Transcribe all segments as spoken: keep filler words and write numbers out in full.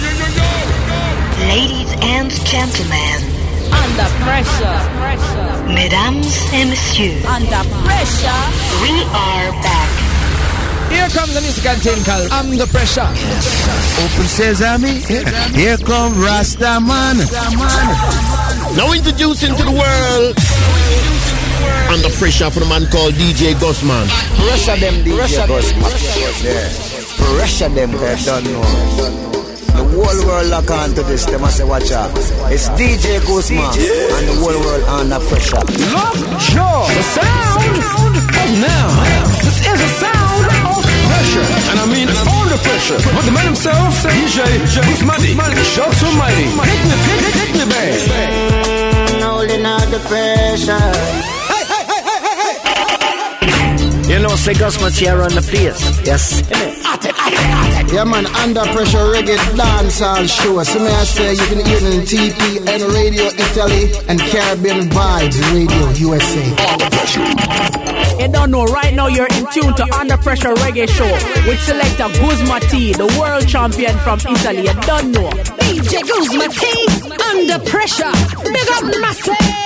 Ladies and gentlemen, under pressure, pressure. Mesdames et messieurs, under pressure, we are back. Here comes the musical thing called Under Pressure. Open Sesame. Here come Rasta Man. Now introducing to the world Under Pressure for the man called D J Gusman. Pressure them, D J Gusman. Yeah. Pressure them, they don't know. The whole world lock on to this. They must say, watch out. It's D J Gusman and the whole world under pressure. Look, sure, the sound of now. This is a sound of pressure, and I mean under pressure. But the man himself, D J Gusman, shots so mighty. Hit me, hit, hit, hit me, babe. Holding out the pressure. You know, say Gusman's here on the place. Yes. Yeah, man, Under Pressure Reggae Dancehall Show. So may I say, you can hear it in T P N Radio Italy and Caribbean Vibes Radio U S A. You don't know, right now you're in tune to Under Pressure Reggae Show with selector Guzma T, the world champion from Italy. You don't know. D J Guzma T, Under Pressure. Big up massive.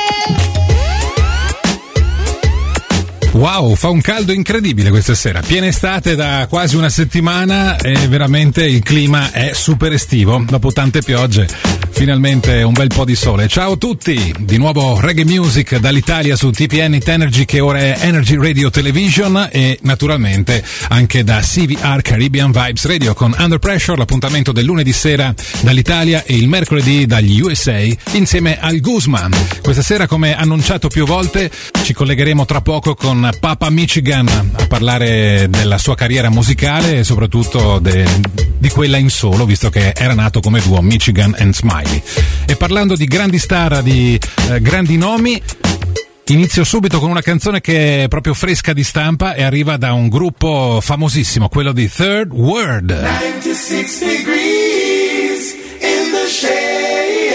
Wow, fa un caldo incredibile questa sera, piena estate da quasi una settimana e veramente il clima è super estivo, dopo tante piogge finalmente un bel po' di sole. Ciao a tutti, di nuovo Reggae Music dall'Italia su T P N It Energy, che ora è Energy Radio Television, e naturalmente anche da C V R Caribbean Vibes Radio con Under Pressure, l'appuntamento del lunedì sera dall'Italia e il mercoledì dagli U S A insieme al Guzman. Questa sera, come annunciato più volte, ci collegheremo tra poco con Papa Michigan a parlare della sua carriera musicale e soprattutto de, di quella in solo, visto che era nato come duo Michigan and Smiley. E parlando di grandi star, di eh, grandi nomi, inizio subito con una canzone che è proprio fresca di stampa e arriva da un gruppo famosissimo, quello di Third World. ninety-six degrees in the shade,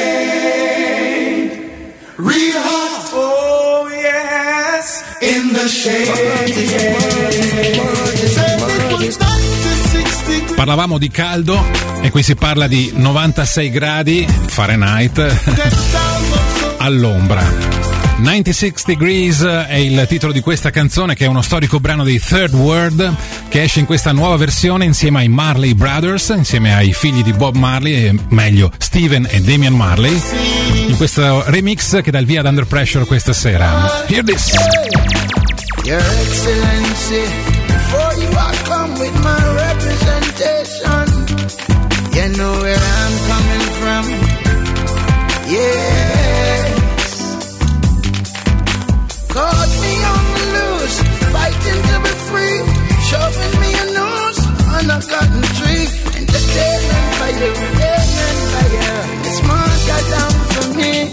real hot, oh yes, in the shade. Parlavamo di caldo e qui si parla di novantasei gradi Fahrenheit all'ombra. ninety-six degrees è il titolo di questa canzone, che è uno storico brano dei Third World, che esce in questa nuova versione insieme ai Marley Brothers, insieme ai figli di Bob Marley, e meglio Steven e Damian Marley, in questo remix che dà il via ad Under Pressure questa sera. Hear this. Your Excellency, before you I come with my representation. You know where I'm coming from. Yes. Caught me on the loose, fighting to be free, shoving me a noose on a cotton tree. Entertainment fire, entertainment fire. It's more goddamn for me.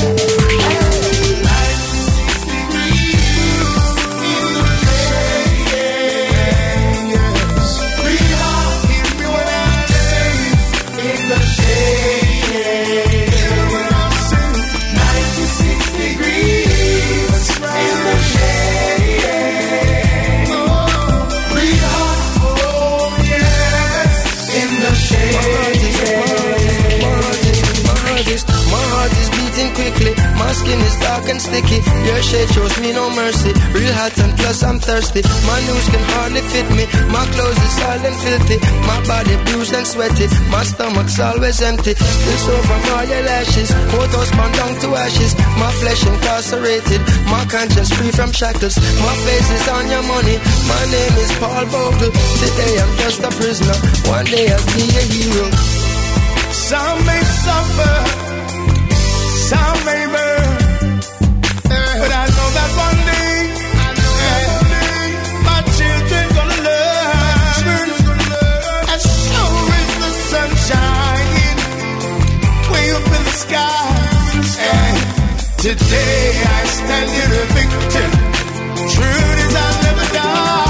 Quickly, my skin is dark and sticky. Your shade shows me no mercy. Real hot and plus I'm thirsty. My news can hardly fit me. My clothes is all and filthy. My body bruised and sweaty. My stomach's always empty. Still so from all your lashes. Photos bound down to ashes. My flesh incarcerated. My conscience free from shackles. My face is on your money. My name is Paul Bogle. Today I'm just a prisoner. One day I'll be a hero. Some may suffer, some may burn, but I know that one day, I know that one day, my children gonna learn, and so is the sunshine, way up in the sky, and today I stand here a victim, truth is I'll never die.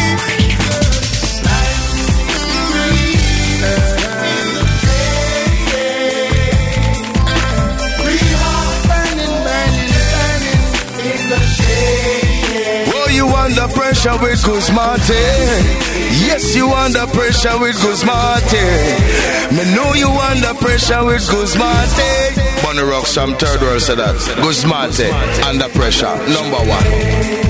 Under pressure with Guzman T. Yes, you under pressure with Guzman T. Me know you under pressure with Guzmate. Bunny Rock, some third world said that. Guzmate, under pressure, number one.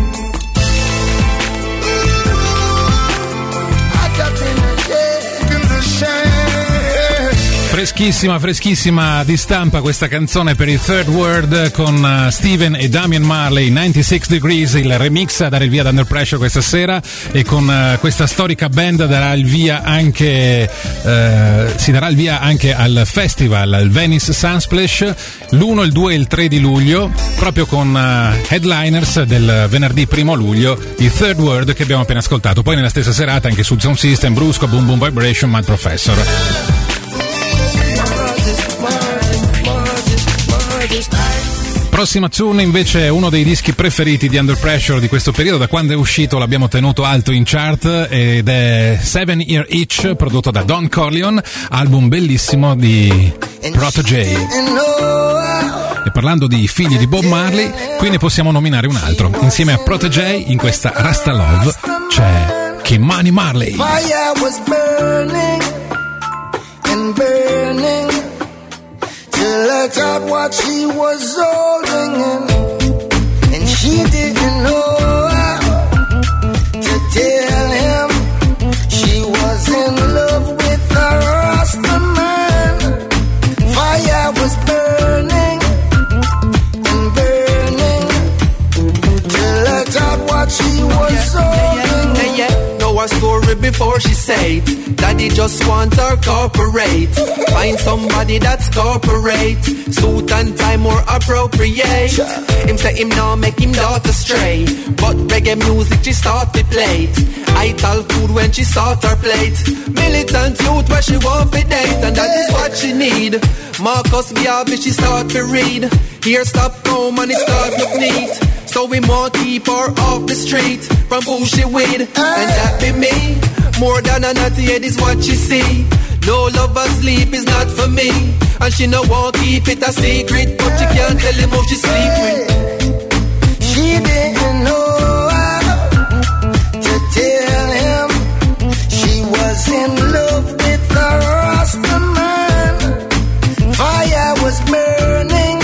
Freschissima, freschissima di stampa questa canzone per il Third World con uh, Steven e Damian Marley, novantasei Degrees, il remix a dare il via ad Under Pressure questa sera, e con uh, questa storica band darà il via anche uh, si darà il via anche al festival, al Venice Sunsplash, l'uno, il due e il tre di luglio, proprio con uh, headliners del venerdì primo luglio, il Third World che abbiamo appena ascoltato. Poi nella stessa serata anche su Sound System, Brusco, Boom Boom Vibration, Mad Professor. Prossima tune invece è uno dei dischi preferiti di Under Pressure di questo periodo, da quando è uscito l'abbiamo tenuto alto in chart, ed è Seven Year Itch, prodotto da Don Corleone, album bellissimo di Protégé. E parlando di figli di Bob Marley, qui ne possiamo nominare un altro. Insieme a Protégé in questa Rasta Love c'è Kimani Marley. Fire was burning and burning till I thought what she was holding in, and she didn't know how to tell him she was in love with a Rasta man. Fire was burning and burning till I thought what she was holding in. Yeah, yeah, yeah. Know her story before she said Daddy just want her corporate. Find somebody that's corporate, suit and tie more appropriate. Him say him now make him daughter stray, but reggae music she start to play. I tell food when she start her plate. Militant youth where she want to date, and that is what she need. Marcus Garvey she start to read. Here stop home and it start look neat. So we more keep her off the street from who she with, and that be me. More than a naughty head is what she see. No love or sleep is not for me, and she no won't keep it a secret, but she can't tell him who she sleep with. She didn't know how to tell him she was in love with a Rasta man. Fire was burning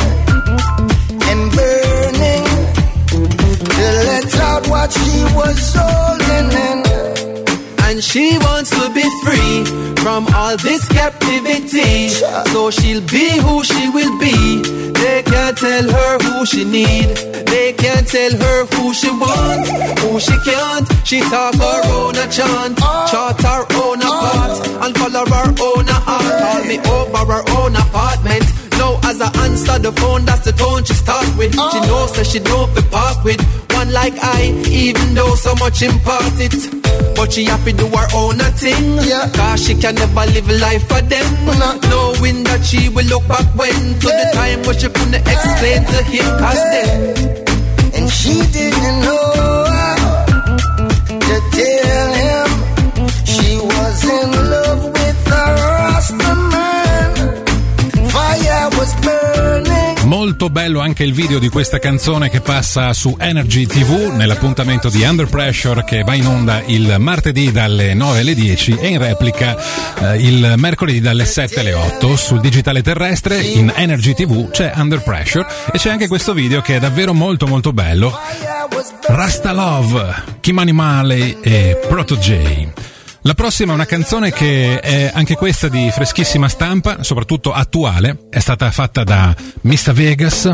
and burning till let out what she was holding in. And she wants to be free from all this captivity, so she'll be who she will be. They can't tell her who she need, they can't tell her who she want, who she can't. She talk her own a chant, chart her own a part, and follow her own a heart. Call me over her own apartment. Now as I answer the phone, that's the tone she start with. She knows that she don't be part with one like I, even though so much impart it. But she happy do her own a thing, yeah. Cause she can never live life for them, no. Knowing that she will look back when to the time when she couldn't explain to him cause then. And she didn't know how to tell him she was in love with a Rasta man. Fire was burning. Molto bello anche il video di questa canzone che passa su Energy tivù nell'appuntamento di Under Pressure, che va in onda il martedì dalle nove alle dieci e in replica eh, il mercoledì dalle sette alle otto sul digitale terrestre. In Energy tivù c'è Under Pressure e c'è anche questo video che è davvero molto molto bello. Rasta Love, Kimani Marley e Protégé. La prossima è una canzone che è anche questa di freschissima stampa, soprattutto attuale. È stata fatta da mister Vegas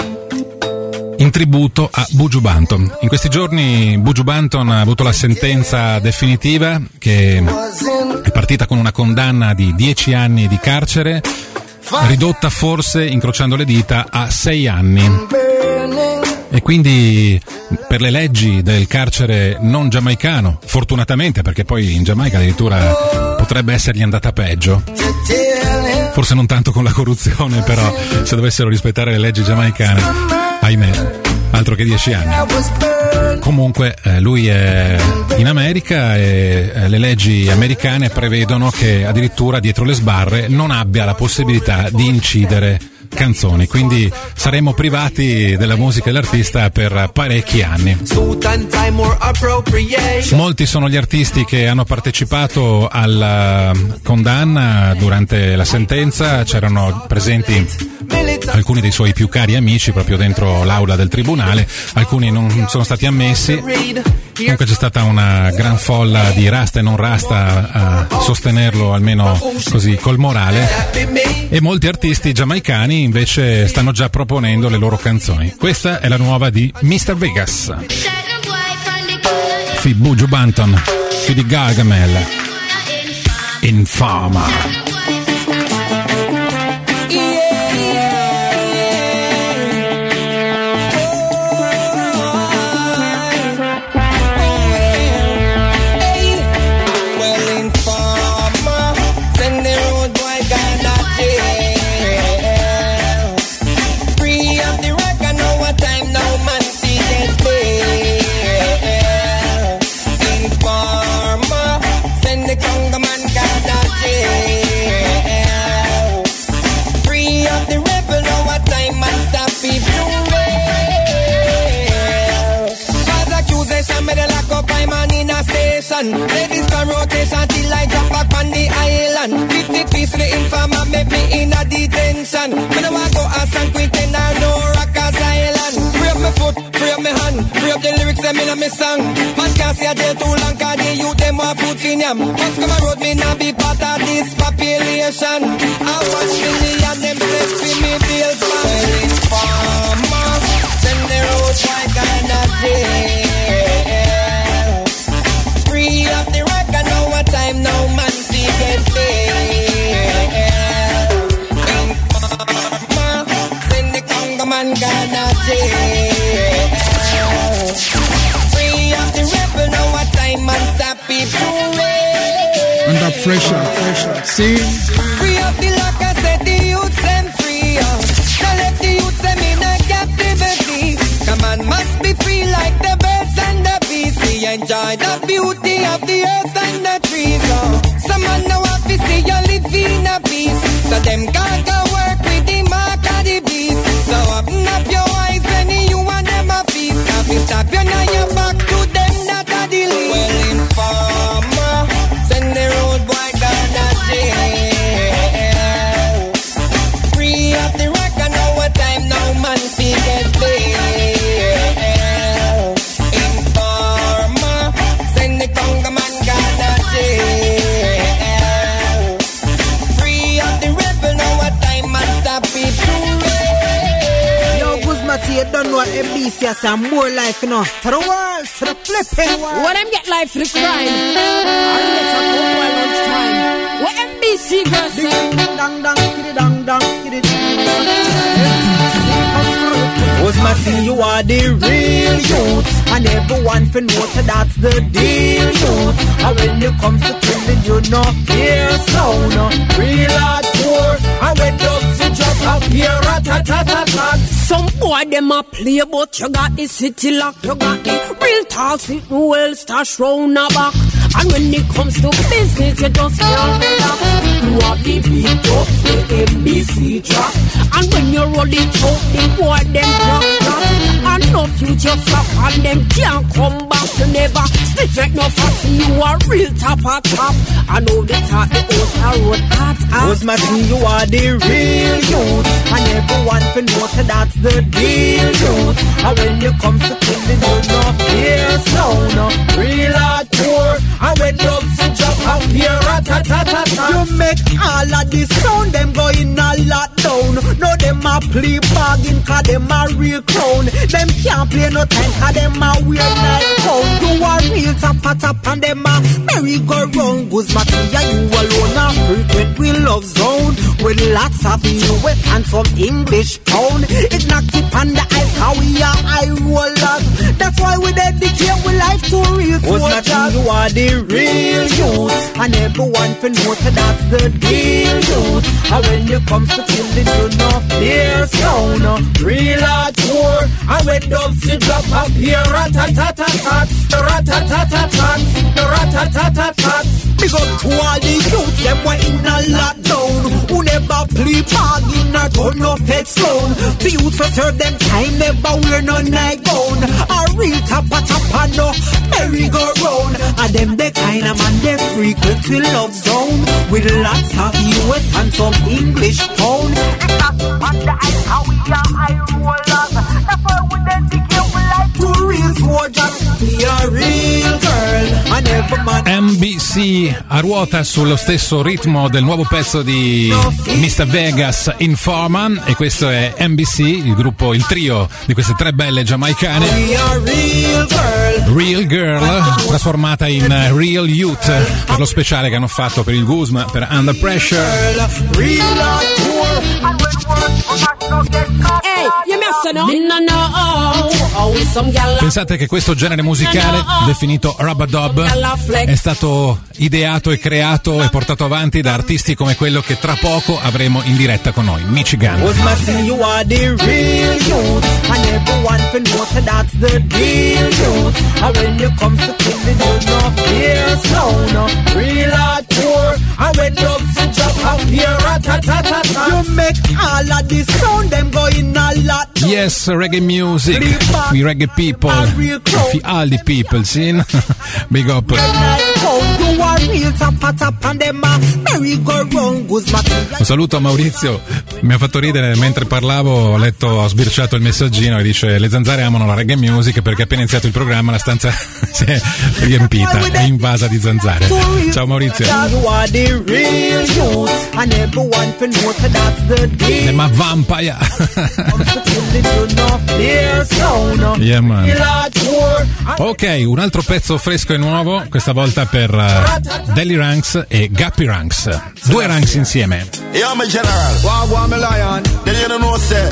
in tributo a Buju Banton. In questi giorni Buju Banton ha avuto la sentenza definitiva, che è partita con una condanna di dieci anni di carcere, ridotta forse, incrociando le dita, a sei anni. E quindi per le leggi del carcere non giamaicano, fortunatamente, perché poi in Giamaica addirittura potrebbe essergli andata peggio, forse non tanto con la corruzione, però se dovessero rispettare le leggi giamaicane, ahimè, altro che dieci anni. Comunque eh, lui è in America e eh, le leggi americane prevedono che addirittura dietro le sbarre non abbia la possibilità di incidere canzoni, quindi saremo privati della musica dell'artista per parecchi anni. Molti sono gli artisti che hanno partecipato alla condanna durante la sentenza, c'erano presenti alcuni dei suoi più cari amici proprio dentro l'aula del tribunale, alcuni non sono stati ammessi. Comunque c'è stata una gran folla di rasta e non rasta a sostenerlo, almeno così col morale, e molti artisti giamaicani invece stanno già proponendo le loro canzoni. Questa è la nuova di mister Vegas, Fi Buju Banton, Fi di Gargamel, Infama. Ladies come rotation till I drop back on the island. Fifty piece the informer make me in a detention. Me no want go a San Quentin or no Rockers Island. Free up my foot, free up my hand, free up the lyrics them in a me song. Man can't see a jail too long 'cause the youth them want food for yam. Once come a road me not be part of this population. I want million them set for me bills man. Well informer, send the road like an a jail. Free up the rock, I know what time no man see get paid. Informer, send the Congo man gonna jail. Free up the rebel, know what time man stop it to rain. Under pressure, pressure, see? Free up the lock, I said the youth them free up. Now let the youth them in a captivity. Come on, must be free like the birds and the bees. We enjoy the beauty of the earth and the trees. Oh, some man know what we see you live in a peace. So them can't go work with the mark of the beast. So open up your eyes when you and them a feast. If you stop you now you back to them that are the least. Well informer, send the road boy gonna jail. Free up the rock, I know what time no man see get paid. Conga man gonna jail. Free up the rebel, know what time man stop it to rain. Yo, Guzmati, you don't know what M B C has some more life, you know. To the world, to the flipping world. When them get life for the crime, I'll get a cold boy lunchtime. What M B C girls say? Ding dong dong, kiddy dong dong, kiddy dong dong. Guzmati, you are the real youth, and everyone can know that that's the deal, youth. And when you come to killing, you know fear sound, real hardcore. And when dogs you drop up here, rat-tat-tat-tat. Some boy them a play, but you got the city lock, you got the real talk, sitting well, stash round the back. And when it comes to business, you just can't relax. You have the beat up, the M B C track. And when you roll it out, the boy them drop flat. And no future flop, and them can't come back. You never stitch like no fussy, you are real top of top. I know the top, the outer road at at. Guzmati, you are the real youth, and everyone can know that that's the deal, youth. And when you come to killing, you know fear sound, real hardcore. And when dogs you drop out here, rat-tat-tat-tat. You make all of this sound, them go in a lockdown. No, them a play bargain, cause them a real clown. Them can't play no time, cause them a weird night clown. You a real tap-a-tap, and them a merry-go-round. Guzmati, yeah, you alone a frequent we love zone. With lots of U S and some English pound. It knocked it on the ice, how we are high rollers. That's why we dedicate we life to real soldiers. You are the real youth, and everyone can know that that's the deal, youth. And when you come to killing, you know fear sound, real hardcore. And when doves you drop up here, rat-a-tat-tat-tat, rat-a-tat-tat-tat, rat-a-tat-tat-tat. Big up to all the youth, them were in a lockdown, who never play bargain a or turn up headstone. The youth for serve them time, never wear no night gown. A real top a top and no merry-go-round. And them the kind of man they frequent with love zone, with lots of U S and some English pound. On the ice, how we are high rollers. That's why we then think you like two real soldiers. Be a real girl, and every man. M B C a ruota sullo stesso ritmo del nuovo pezzo di mister Vegas, Informant, e questo è M B C, il gruppo, il trio di queste tre belle giamaicane. Real girl, Real Girl, trasformata in Real Youth per lo speciale che hanno fatto per il Guzma, per Under Pressure. Pensate che questo genere musicale, definito Rub-a-Dub, è stato ideato e creato e portato avanti da artisti come quello che tra poco avremo in diretta con noi, Michigan. Yes, reggae music, we reggae people, we all the people, see? Big up. Un saluto a Maurizio, mi ha fatto ridere mentre parlavo, ho letto, ho sbirciato il messaggino e dice: le zanzare amano la reggae music perché appena iniziato il programma la stanza si è riempita, è invasa di zanzare. Ciao Maurizio. Ma vampire. Yeah, man. Ok, un altro pezzo fresco e nuovo, questa volta per uh, Deli Ranks e Guppy Ranks. Due Ranks insieme. Yeah, my general. Wow, wow, my lion. Then you don't know, say.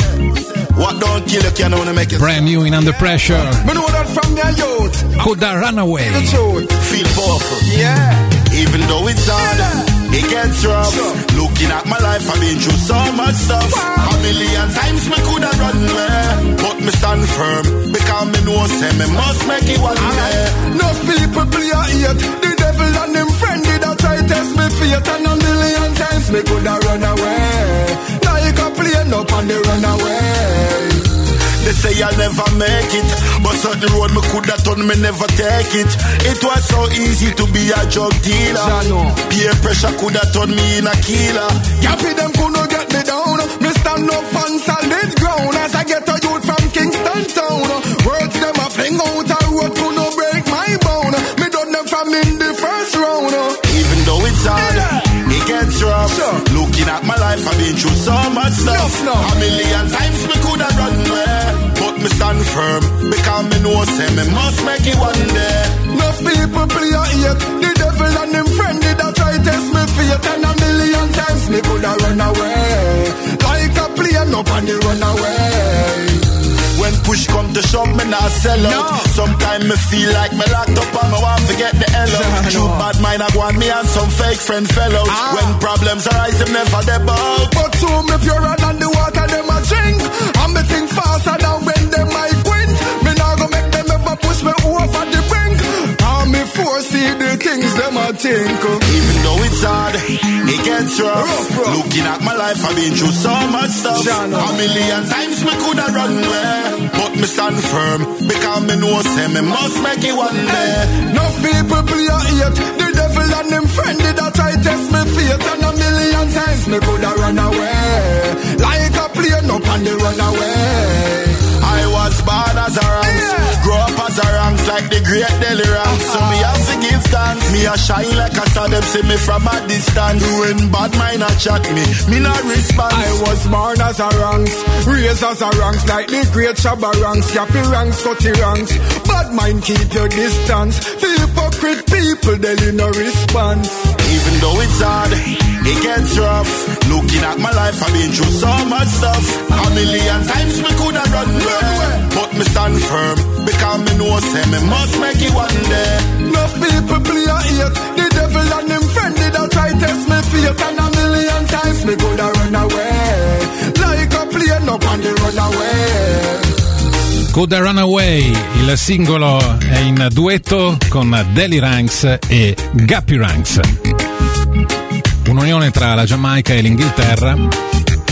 What don't kill you can only make it. Brand new in Under Pressure. Me know that from your youth. Could I run away? Feel powerful. Yeah. Even though it's hard. It gets rough. Sure. Looking at my life, I've been through so much stuff. Wow. A million times me coulda run away, but me stand firm because me know say me must make it one day. Enough people play a hate, the devil and them friend did a try test me fate, and a million times me coulda run away. Like a plane up and they run away. They say I'll never make it, but certain road me coulda done, me never take it. It was so easy to be a drug dealer. Peer pressure coulda turned me in a killer. Yappy them coulda get me down. Me stand up on solid ground as I get a youth from Kingston town. Words them a fling out a road coulda break my bone. Me done them from in the first round. Even though it's hard, yeah. It gets rough. Sure. Looking at my life, I've been through so much stuff. No, no. A million times me coulda run away, but me stand firm because me know say me must make it one day. Enough people play a hate, the devil and them friend did a try test me fate, and a million times me coulda run away. Like a plane up and they run away. When push come to shove, me not sell out. No. Sometimes me feel like me locked up and me want to get the hell out. True bad mind I want me and some fake friend fell out. Ah. When problems arise, them never deb out. But to me purer than the water them a drink, and me think faster than when them might quit. Me not go make them ever push me over the brink, and me foresee the things them a think. Even though it's hard, it gets rough. rough, rough. Looking at my life, I've been through so much stuff. Jano. A million times me coulda run away, but me stand firm because me know say me must make it one day. Enough people play a hate, the devil and them friend did a try test me fate, and a million times me coulda run away. Like a plane up and they run away. I was born as a ranks, yeah. Grow up as a ranks like the great Deli Ranks. So me have to give thanks. Me a shine like a star, them see me from a distance. When bad mind a chat me, me not respond. I was born as a ranks, raised as a ranks like the great Shabba Ranks, Yappy Ranks, Cutty Ranks. Bad mind keep your distance. The hypocrite people, they no response. Even though it's hard, it gets rough. Looking at my life, I've been through so much stuff. A million times me coulda run away, but me stand firm because me know say me must make it one day. Enough people play a hate, the devil and them friend did a try test me fate, and a million times me coulda run away. Like a plane up and they run away. Could I Run Away, il singolo è in duetto con Deli Ranks e Guppy Ranks. Un'unione tra la Giamaica e l'Inghilterra,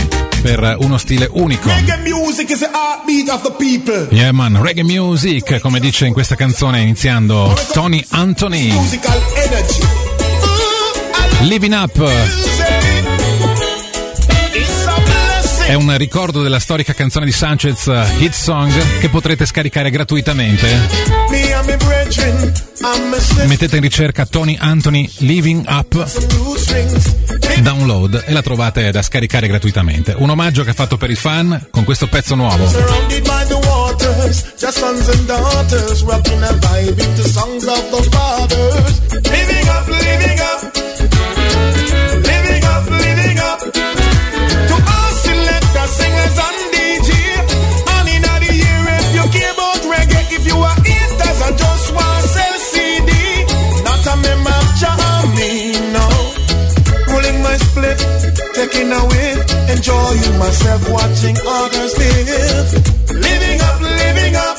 per uno stile unico. Reggae music is the heartbeat of the people. Yeah man, reggae music, come dice in questa canzone iniziando Tony Anthony. Musical energy. Living Up è un ricordo della storica canzone di Sanchez, Hit Song, che potrete scaricare gratuitamente. Mettete in ricerca Tony Anthony Living Up, download, e la trovate da scaricare gratuitamente. Un omaggio che ha fatto per i fan con questo pezzo nuovo. Singers and D J, and in the year if you care about reggae, if you are haters and just want to sell C D, not a member of Jamie, no. Rolling my split, taking a whiff, enjoying myself watching others live. Living up, living up,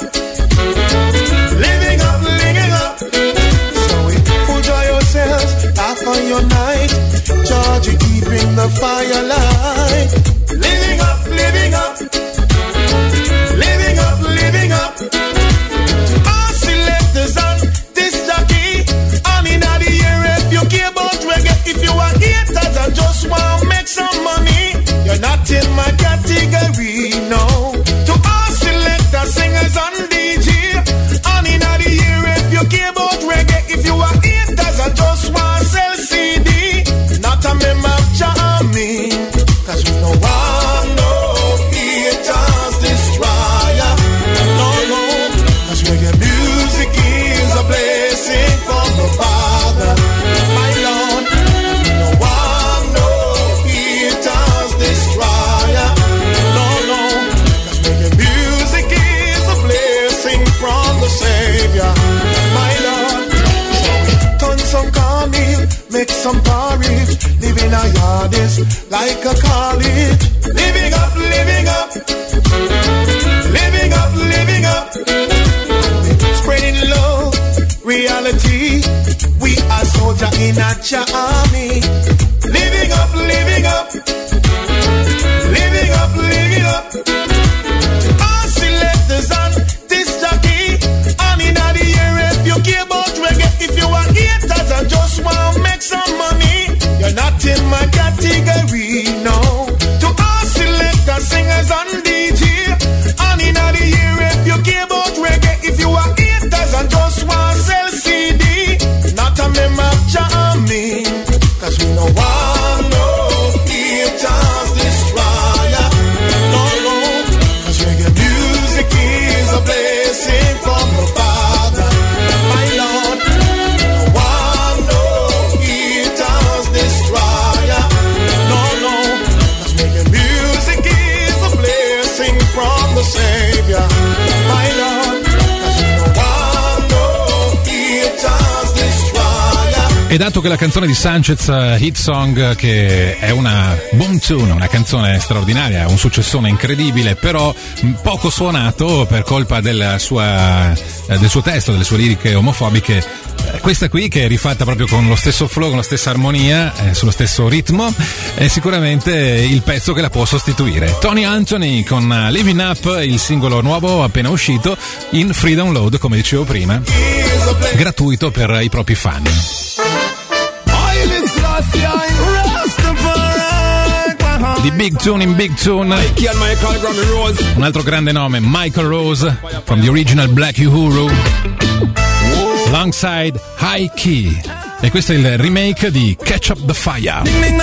living up, living up. So enjoy yourselves, laugh on your night, Georgie keeping the fire light. Living up, living up, living up, living up. All selectors on this jockey, and in the year if you care about reggae, if you are haters and just want to make some money, you're not in my category, no. To all selectors, singers and D J, and in the year if you care about reggae, if you are haters and just want to sell C D, not a member of Jamie. Cause we know why no haters destroyer. No, no. Cause reggae music is a blessing from the Father. My Lord. We know why no haters destroyer. No, no. Cause reggae music is a blessing from the Savior. My Lord. So turn some cornmeal, make some porridge. Living a yard is like a college. Living up, living up, living up, living up. Spreading love, reality. We are soldier in a army. Living up, living up, living up, living up. All selectors on this jockey, and in the year if you care about reggae, if you are haters and just want to make some money, you're not in my category, no. To all selectors, singers and D J, and in the year if you care about reggae, if you are haters and just want to sell C D, not a member of Jamie. Cause we know why no haters destroyer. No, no. Cause reggae music is a blessing from the Father. My Lord. Why no haters destroyer. No, no. Cause reggae music is a blessing from the Savior. My Lord. Cause we know why no haters destroyer. E dato che la canzone di Sanchez, uh, Hit Song, che è una boom tune, una canzone straordinaria, un successone incredibile, però poco suonato per colpa della sua, eh, del suo testo, delle sue liriche omofobiche, eh, questa qui, che è rifatta proprio con lo stesso flow, con la stessa armonia, eh, sullo stesso ritmo, è sicuramente il pezzo che la può sostituire. Tony Anthony con uh, Living Up, il singolo nuovo appena uscito in free download, come dicevo prima, gratuito per i propri fan. Di Big Tune in Big Tune, un altro grande nome, Michael Rose, from the original Black Uhuru, alongside High Key, e questo è il remake di Catch Up the Fire.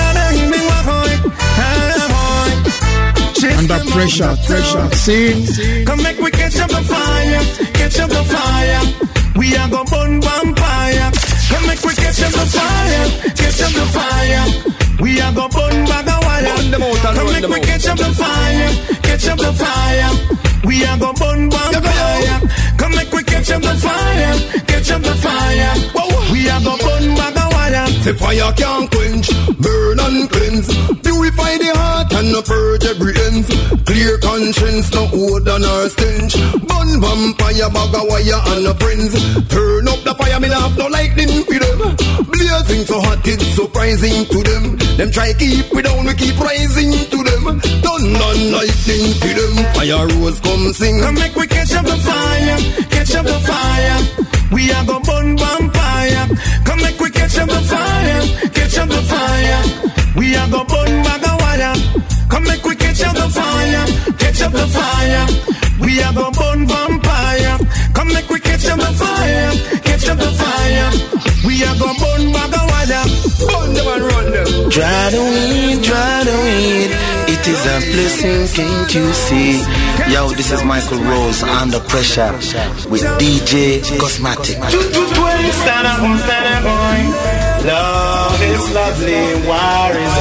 Under pressure, pressure, sing. Come make we catch up the fire, catch up the fire. We are gonna burn vampire. Come make we catch up the fire, catch up the fire. We are gonna burn bag of wire. Come make we catch up the fire, catch up the fire. We are gonna burn vampire. Come make we catch up the fire, catch up the fire. We are gonna burn bag of wire. The fire can't quench, burn and cleanse. Purify Purify the heart and purge every ends. Clear conscience, no odor nor stench. Bun vampire, bag of wire and no friends. Turn up the fire, me laugh no lightning for them. Blazing so hot, it's surprising to them. Them try keep we down, we keep rising to them. Thunder and lightning to them. Fire rose come sing. Come make we catch up the fire, catch up the fire. We are go burn vampire. Come make we catch up the fire, catch up the fire. We are go burn bag of wire. Come make we catch up the fire, catch up the fire. We are go burn vampire. Come make we catch up the fire, catch up the fire. We are go burn bag of wire. Burn them and run them. Try to weed, try to weed. It is a blessing, can't you see? Yo, this is Michael Rose, Under Pressure, with D J Cosmatic. Stand up, stand up, boy. Love is lovely, war is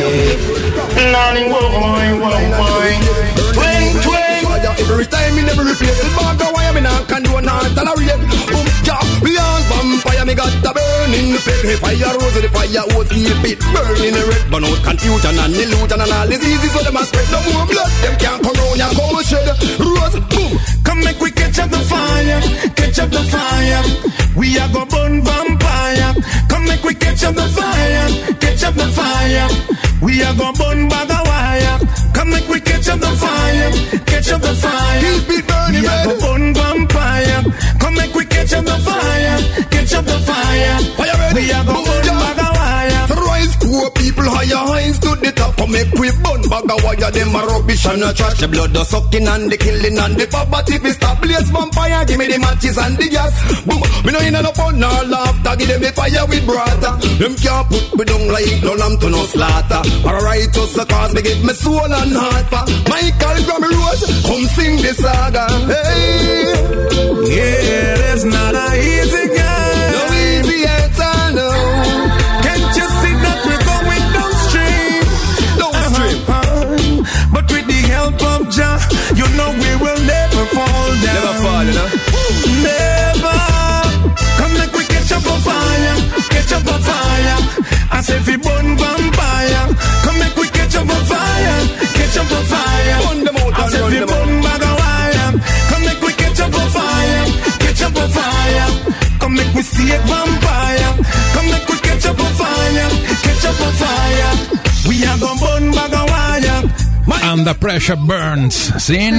ugly. Nothing, boy, boy, boy. Twing, twing. Every time me never replace it. Bag of wire, me not can do not tolerate. Um, ja, beyond vampire, me got the burning pit. Hey, fire rose, the fire was keep it burning red. Burn out confusion and illusion and all diseases. So them a spread no more blood. Them can't come round ya, come shed. Rose, boom. Come make we catch up the fire, catch up the fire. We are go burn vampire. Come make we catch up the fire, catch up the fire. We are go burn bag of wire. Come make we catch up the fire, catch up the fire. Keep it burning, we are go burn vampire. Come make we catch up the fire, catch up the fire. Fire ready? We are go burn bag of wire. Rise poor people higher hinds to the top. Come make we burn bag of wire. Them a rubbish and a trash. The blood the sucking and the killing and the poverty. If stop blaze vampire, give me the matches and the gas. Boom, me no in no fun nor laughter. Give them the fire with brata. Them can't put me down like no lamb to no slaughter. Or right to the cause me give me soul and heart for Michael Grammy Rose. Come sing the saga. Hey, yeah, it's not a easy game. No easy answer, no. Can't you see that we're going downstream? Downstream. Uh-huh. But with the help of Jah, you know we will never fall down. Never fall, you know. Never. Come make we catch up a fire, catch up a fire. I say if we burn vampire. Come make we catch up a fire, catch up a fire. Burn them out I say if we burn bag of wire. Come make we catch up a fire, catch up a fire. Come make we see a vampire. Come make we catch up a fire, catch up a fire. We are gonna burn bag of wire. Under Pressure Burns, sin.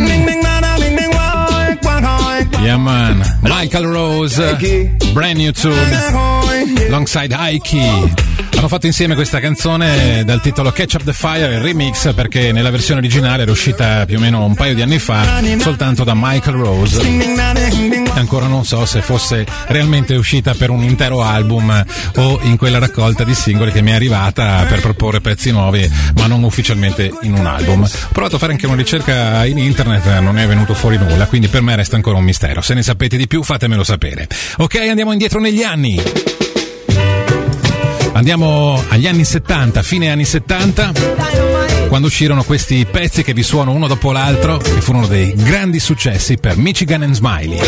Yeah man, Michael Rose, brand new tune, alongside Ike. Hanno fatto insieme questa canzone dal titolo Catch Up the Fire, il remix, perché nella versione originale era uscita più o meno un paio di anni fa, soltanto da Michael Rose. Ancora non so se fosse realmente uscita per un intero album o in quella raccolta di singoli che mi è arrivata per proporre pezzi nuovi, ma non ufficialmente in un album. Ho provato a fare anche una ricerca in internet, non è venuto fuori nulla, quindi per me resta ancora un mistero. Se ne sapete di più fatemelo sapere. Ok, andiamo indietro negli anni. Andiamo agli anni settanta, fine anni settanta, quando uscirono questi pezzi che vi suono uno dopo l'altro, che furono dei grandi successi per Michigan and Smiley.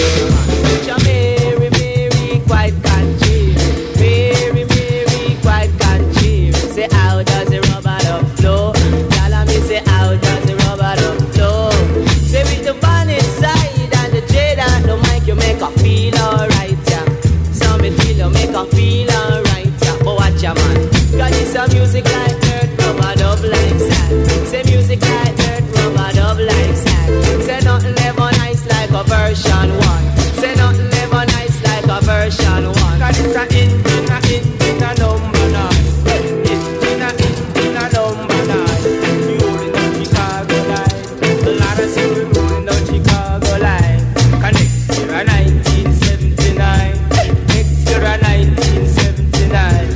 Music like dirt, rubber dub like sand. Say music like dirt, rubber dub like sand. Say nothing ever nice like a version one. Say nothing ever nice like a version one. Cause it's a in, in a in, in a number nine. In, in a in, in a number nine. We rolling down Chicago line. A lot of say we rolling down Chicago line. Connect here a nineteen seventy-nine. Next year a nineteen seventy-nine.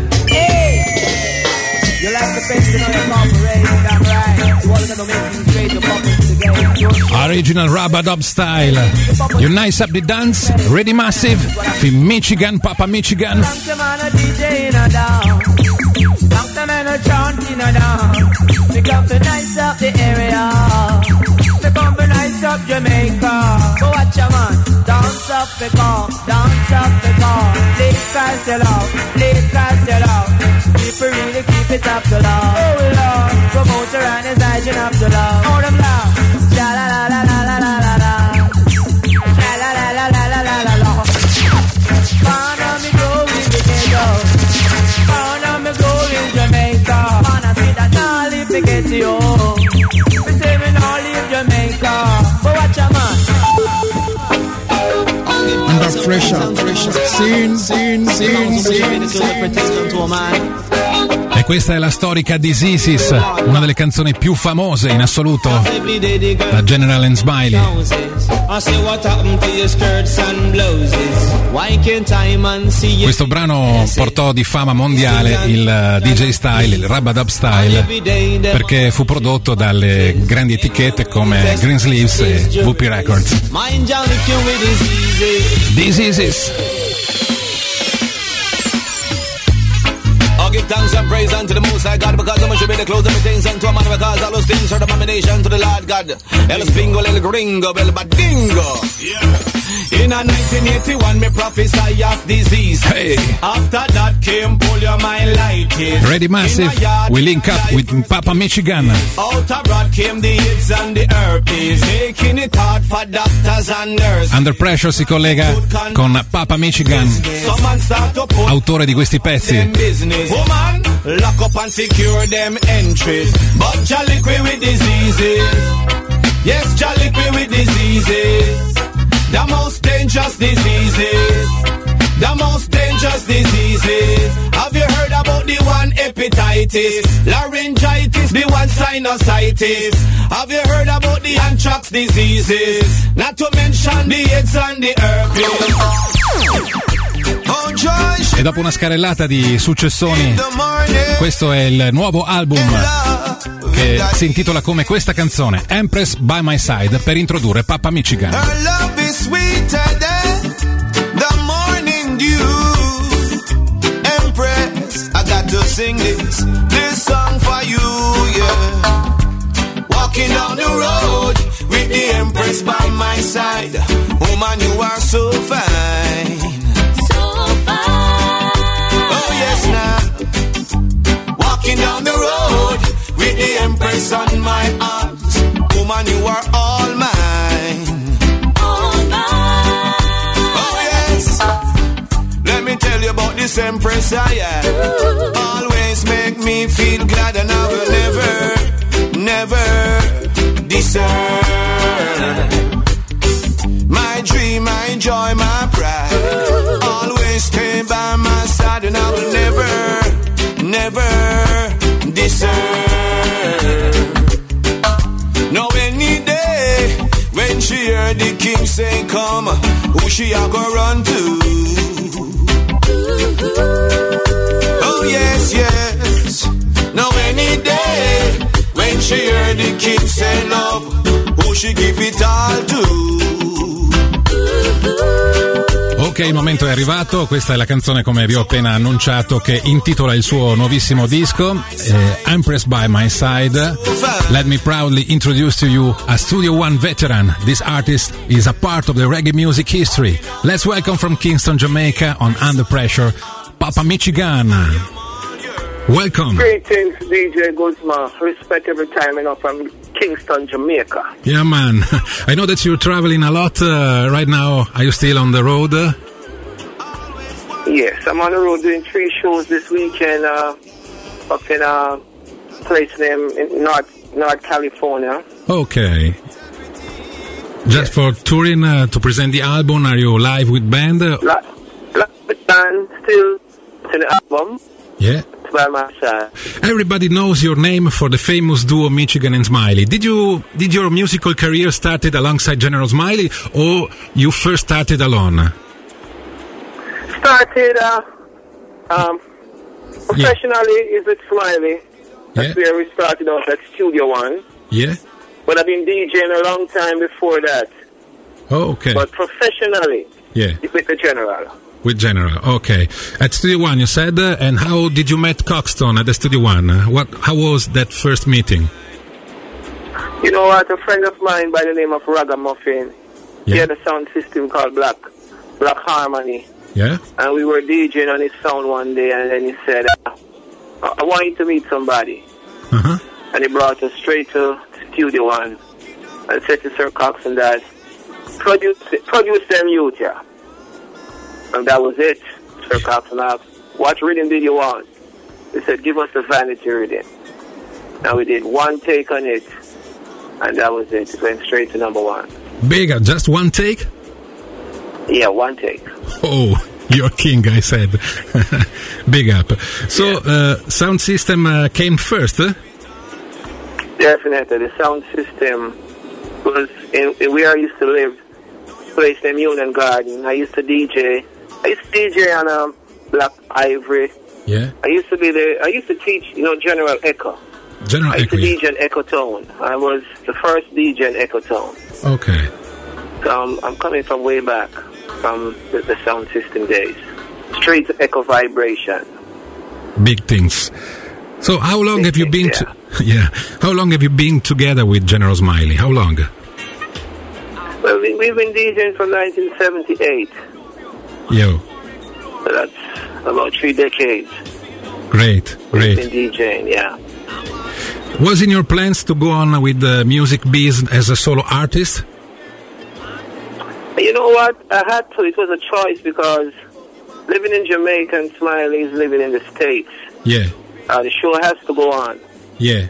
You like the face, you know you're corporated, I'm right. You all gonna make things great, you're popping to the game. Original Rubber Dub Style. You nice up the dance, ready massive. From Michigan, Papa Michigan. Doctor man a D J in a down. Doctor man a chant in a down. We come to nice up the area. We come to nice up Jamaica. Go watch ya man, dance up the car, dance up the car. Play class it out, play class it out. People really keep it up to love. Oh Lord, promote to get you. Me say me now leave Jamaica, but watch a man. Under pressure, pressure. Scene, scene, scene, scene, scene. E questa è la storica This Is Is, una delle canzoni più famose in assoluto da General and Smiley. Questo brano portò di fama mondiale il D J style, il Rub-a-Dub style, perché fu prodotto dalle grandi etichette come Greensleeves e W P Records. This Is Is. I'll give thanks and praise unto the Most High God, because I should be the close of the things unto a man, because all those things are the abomination to the Lord God. El Spingo, El Gringo, El Badingo. Yeah. In a nineteen eighty-one, me prophesy of disease. Hey. After that came polio, my light is. Ready Massive, we link up with Papa Michigan. Out abroad came the AIDS and the herpes, making it hard for doctors and nurses. Under Pressure si collega con Papa Michigan, autore di questi pezzi. Woman, lock up and secure them entries. But jolly with diseases. Yes, jolly with diseases. The most dangerous diseases. The most dangerous diseases. Have you heard about the one hepatitis, laryngitis, the one sinusitis? Have you heard about the anthrax diseases? Not to mention the AIDS and the herpes. E dopo una scarrellata di successoni, questo è il nuovo album che si intitola come questa canzone, Empress by My Side, per introdurre Papa Michigan. Her love is sweeter than the morning dew. Empress, I got to sing this, this song for you, yeah. Walking down the road with the Empress by my side. Woman, you are so fine. Walking down the road with the Empress on my arms. Woman, you are all mine. All mine. Oh, yes. Let me tell you about this Empress I am. Always make me feel glad, and I will never, never desert. My dream, my joy, my pride. Always stay by my side, and I will never, never desert. No, any day when she heard the king say come, who she a go run to? Oh yes, yes. No, any day when she heard the king say love, who she give it all to? Ok, il momento è arrivato, questa è la canzone, come vi ho appena annunciato, che intitola il suo nuovissimo disco, eh, Empress by My Side. Let me proudly introduce to you a Studio One veteran. This artist is a part of the reggae music history. Let's welcome from Kingston, Jamaica, on Under Pressure, Papa Michigan. Welcome. Greetings, D J Guzman. Respect every time, you know, from Kingston, Jamaica. Yeah, man. I know that you're traveling a lot uh, right now. Are you still on the road? Yes, I'm on the road doing three shows this weekend uh, up in a place named in North, North California. Okay. Just yes. For touring uh, to present the album, are you live with band? Live with band, still to the album. Yeah. By my side. Everybody knows your name for the famous duo Michigan and Smiley. Did you did your musical career started alongside General Smiley, or you first started alone? Started uh, um, professionally yeah. is with Smiley. That's yeah. where we started out at Studio One. Yeah. But I've been DJing a long time before that. Oh, okay. But professionally, yeah, with the General. With General, okay. At Studio One, you said, uh, and how did you meet Coxton at the Studio One? Uh, what? How was that first meeting? You know what? A friend of mine by the name of Ragamuffin, yeah. he had a sound system called Black, Black Harmony. Yeah. And we were DJing on his sound one day, and then he said, uh, "I want you to meet somebody." Uh-huh. And he brought us straight to Studio One, and said to Sir Coxton that produce, produce them youth, yeah. And that was it. Sir Coxton asked, what rhythm did you want? He said, give us the Vanity rhythm. and we did one take on it, and that was it. It went straight to number one. Big Up, just one take? Yeah, one take. Oh, you're king, I said. Big Up. So, yeah. uh, sound system uh, came first, eh? Definitely. The sound system was in, in where I used to live, place named Union Garden. I used to D J. I used to D J on um, Black Ivory. Yeah. I used to be the. I used to teach, you know, General Echo. General I used Echo. to D J in Echo Town. I was the first D J in Echo Town. Okay. So um, I'm coming from way back, from the, the sound system days. Straight to Echo Vibration. Big things. So how long Big have you been? Things, To, yeah. How long have you been together with General Smiley? How long? Well, we, we've been DJing from nineteen seventy-eight. Yo. So that's about three decades. Great, great. We've been DJing, yeah. Was in your plans to go on with the music biz as a solo artist? You know what? I had to. It was a choice because living in Jamaica and Smiley is living in the States. Yeah. Uh, the show has to go on. Yeah.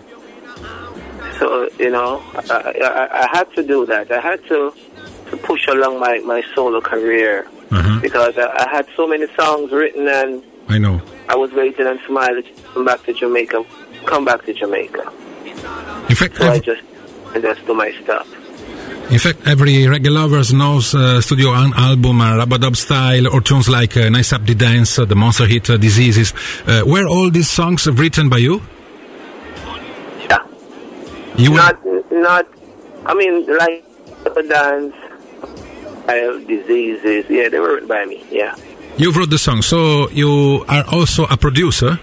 So, you know, I, I, I had to do that. I had to, to push along my, my solo career uh-huh. because I, I had so many songs written and I know. I was waiting on Smiley to come back to Jamaica, come back to Jamaica. In fact, so I just, I just do my stuff. In fact, every reggae lovers knows uh, studio an- album uh, Rabadub Style or tunes like uh, Nice Up the Dance, uh, the Monster Hit uh, Diseases. Uh, were all these songs written by you? Yeah. You not, were... not. I mean, like the dance, uh, diseases. Yeah, they were written by me. Yeah. You wrote the song, so you are also a producer.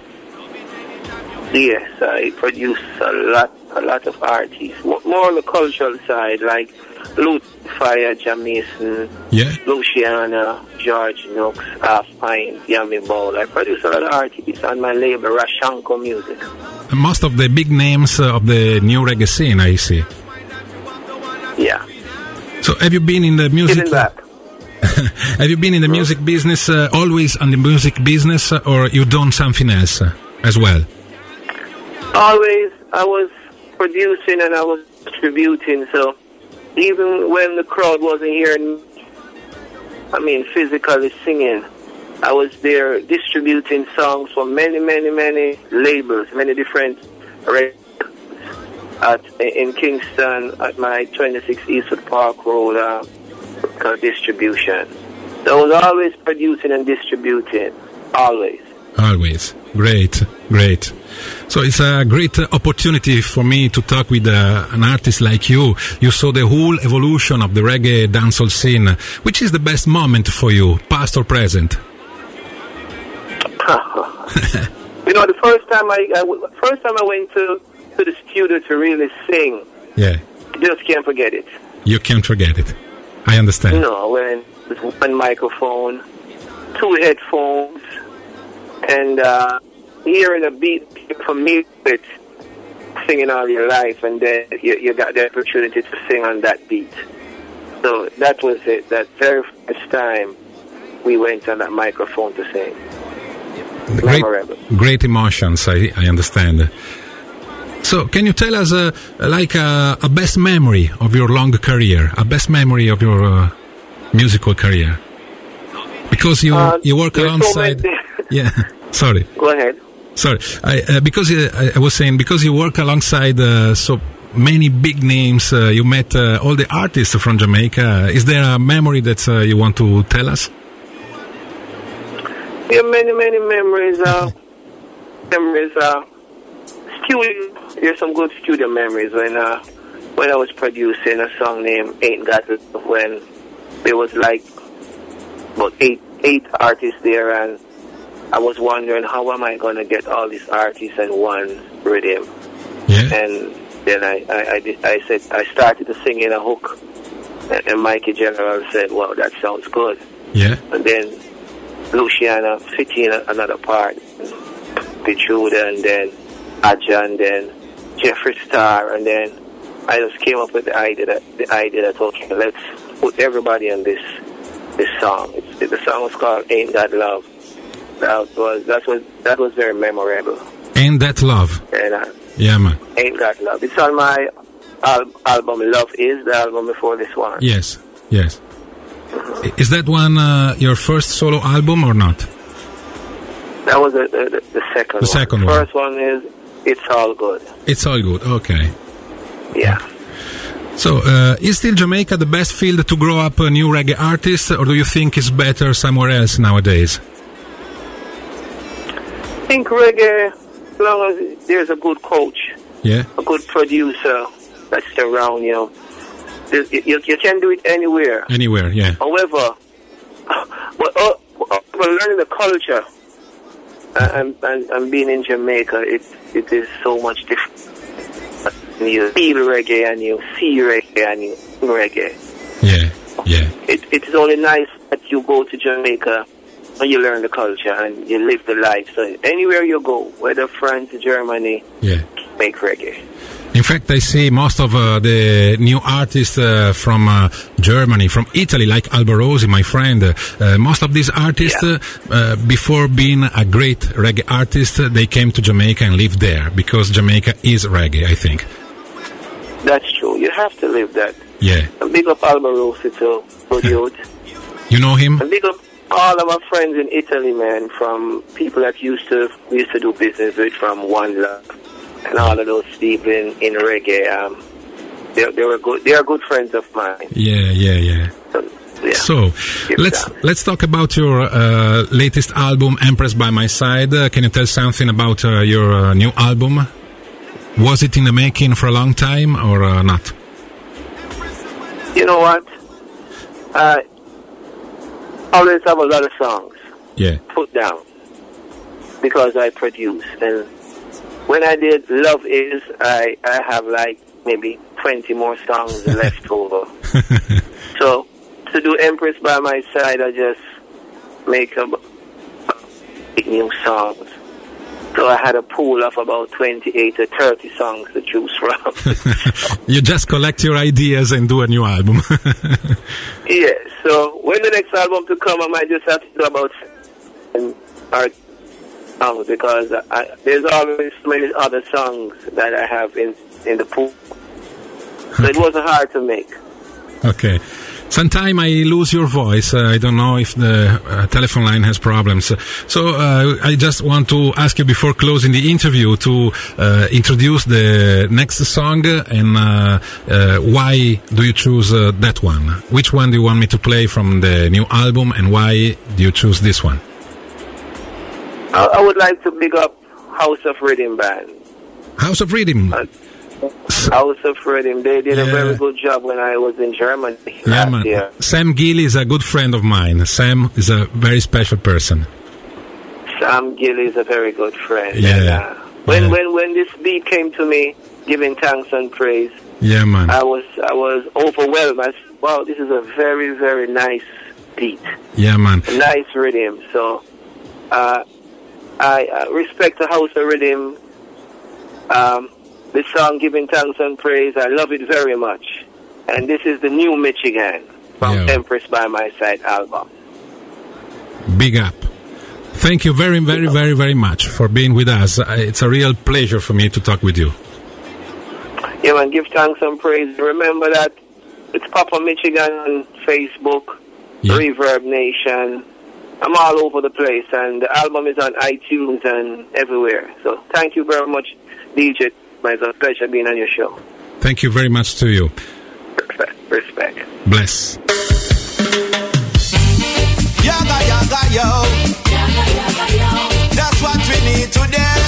Yes, I produce a lot, a lot of artists. More on the cultural side, like Lute Fire, Jamaican, yeah. Luciana, George Nooks, Half Pint, Yummy Bowl. I produce a lot of artists on my label, Rashanko Music. Most of the big names uh, of the new reggae scene, I see. Yeah. So have you been in the music? Giving back. Have you been in the music business, uh, always on the music business, uh, or you done something else uh, as well? Always, I was producing and I was distributing, so even when the crowd wasn't hearing, I mean, physically singing, I was there distributing songs for many, many, many labels, many different records at, in Kingston at my twenty-six Eastwood Park Road uh, distribution. So I was always producing and distributing, always. Always. Great, great. So it's a great uh, opportunity for me to talk with uh, an artist like you. You saw the whole evolution of the reggae dancehall scene. Which is the best moment for you, past or present? You know, the first time I, I first time I went to to the studio to really sing, yeah, I just can't forget it. You can't forget it. I understand. You know, when there's one microphone, two headphones, and uh, hearing a beat from music, singing all your life, and then you, you got the opportunity to sing on that beat. So that was it. That very first time we went on that microphone to sing. Great, great emotions, I, I understand. So, can you tell us, uh, like, uh, a best memory of your long career, a best memory of your uh, musical career? Because you uh, you work alongside. So yeah, sorry. Go ahead. Sorry, I, uh, because uh, I, I was saying because you work alongside uh, so many big names. Uh, you met uh, all the artists from Jamaica. Is there a memory that uh, you want to tell us? Yeah, many, many memories. Uh, memories. Uh, studio. There's some good studio memories when uh, when I was producing a song named "Ain't Got Love," when there was like about eight eight artists there, and I was wondering how am I going to get all these artists in one rhythm. Yeah. And then I I, I, did, I said I started to sing in a hook, and, and Mikey General said, "Wow, that sounds good." Yeah. And then Luciana fit in another part, Pichuda, and then Aja, and then Jeffree Star, and then I just came up with the idea that the idea that okay, let's put everybody on this this song. It's, the song was called "Ain't That Love." That was that was that was very memorable. Ain't That Love. And uh, Yeah, man. Ain't Got Love. It's on my al- album Love Is, the album before this one. Yes, yes. Mm-hmm. Is that one uh, your first solo album or not? That was the, the, the second the one. second the one. first one is It's All Good. It's All Good, okay. Yeah. So, uh, is still Jamaica the best field to grow up a new reggae artist, or do you think it's better somewhere else nowadays? I think reggae, as long as there's a good coach, yeah, a good producer that's around, you know, you, you, you can do it anywhere. Anywhere, yeah. However, but, uh, but learning the culture and, and, and being in Jamaica, it it is so much different. You feel reggae and you see reggae and you sing reggae. Yeah, yeah. It, it is only nice that you go to Jamaica and you learn the culture and you live the life. So anywhere you go, whether France, Germany, yeah, make reggae. In fact, I see most of uh, the new artists uh, from uh, Germany, from Italy, like Alborosi, my friend. Uh, most of these artists, yeah. uh, uh, before being a great reggae artist, uh, they came to Jamaica and lived there because Jamaica is reggae, I think. That's true. You have to live that. Yeah. And big up Alborosi too, good youth. You know him? And big up all of our friends in Italy, man, from people that used to we used to do business with, from One Love. And all of those people in, in reggae, um, they, they were good. They are good friends of mine. Yeah, yeah, yeah. So, yeah. so let's down. let's talk about your uh, latest album, Empress by My Side. Uh, can you tell something about uh, your uh, new album? Was it in the making for a long time or uh, not? You know what? I always have a lot of songs. Yeah. Put down because I produce and. When I did Love Is, I, I have like maybe twenty more songs left over. So to do Empress by My Side, I just make a, a new songs. So I had a pool of about twenty-eight or thirty songs to choose from. You just collect your ideas and do a new album. Yeah, so when the next album to come, I might just have to do about and art. Songs because I, there's always many other songs that I have in, in the pool. So it wasn't hard to make. Okay. Sometime I lose your voice. Uh, I don't know if the uh, telephone line has problems. So uh, I just want to ask you before closing the interview to uh, introduce the next song and uh, uh, why do you choose uh, that one? Which one do you want me to play from the new album and why do you choose this one? I would like to big up House of Rhythm Band. House of Rhythm? Uh, House of Rhythm. They did yeah. a very good job when I was in Germany yeah, last man. year. Sam Gill is a good friend of mine. Sam is a very special person. Sam Gill is a very good friend. Yeah. And, uh, when, yeah. when, when this beat came to me, giving thanks and praise, yeah, man. I was, I was overwhelmed. I said, wow, this is a very, very nice beat. Yeah, man. A nice rhythm. So, uh, I uh, respect the House of Rhythm. Um, the song Giving Thanks and Praise, I love it very much. And this is the new Michigan from yeah. Empress by My Side album. Big up. Thank you very, very, very, very much for being with us. It's a real pleasure for me to talk with you. Yeah, man, give thanks and praise. Remember that it's Papa Michigan on Facebook, yeah. Reverb Nation. I'm all over the place, and the album is on iTunes and everywhere. So thank you very much, D J. It's a pleasure being on your show. Thank you very much to you. Respect. Respect. Bless. Yaga, yaga, yo. Yaga, yaga, yo. That's what we need today.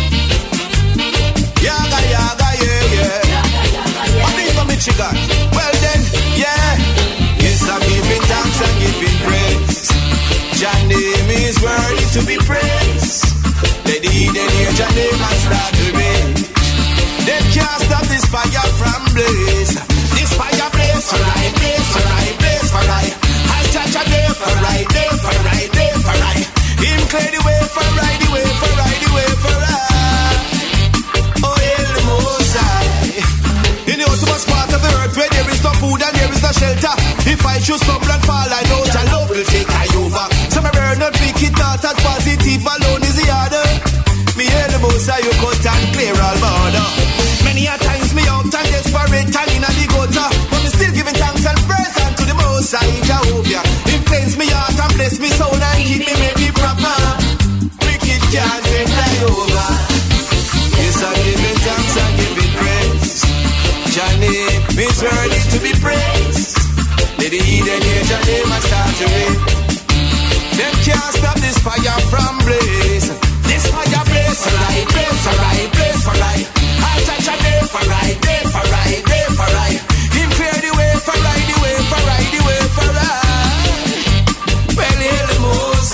Yaga, yaga, yeah, yeah. Yaga, yaga, yeah. What is for Michigan? Well then, yeah. Yes, I'm giving thanks and giving praise. Your name is worthy to be praised. They did and hear your name and start to rage. They can't stop this fire from blaze. This fire blaze for right, blaze for right, blaze for right. I touch a day for right, day for right, day for right. Him clear the way for right, the way for right, the way for right. Oh, hail the Most High. In the utmost part of the earth where there is no food and there is no shelter. If I should stumble and fall, I know your love will take I over. So me burn not pick it out as positive alone is the other. Me hear the Most High, you cut and clear all border. be praised. Let the heathen hear your name and start to rain. Them can't stop this fire from blaze. This fire blaze for right, blaze for right, blaze for right. I touch a day for right, day for right, day for right. Him clear the way for right, the way for right, the way for right. Well, hear the Most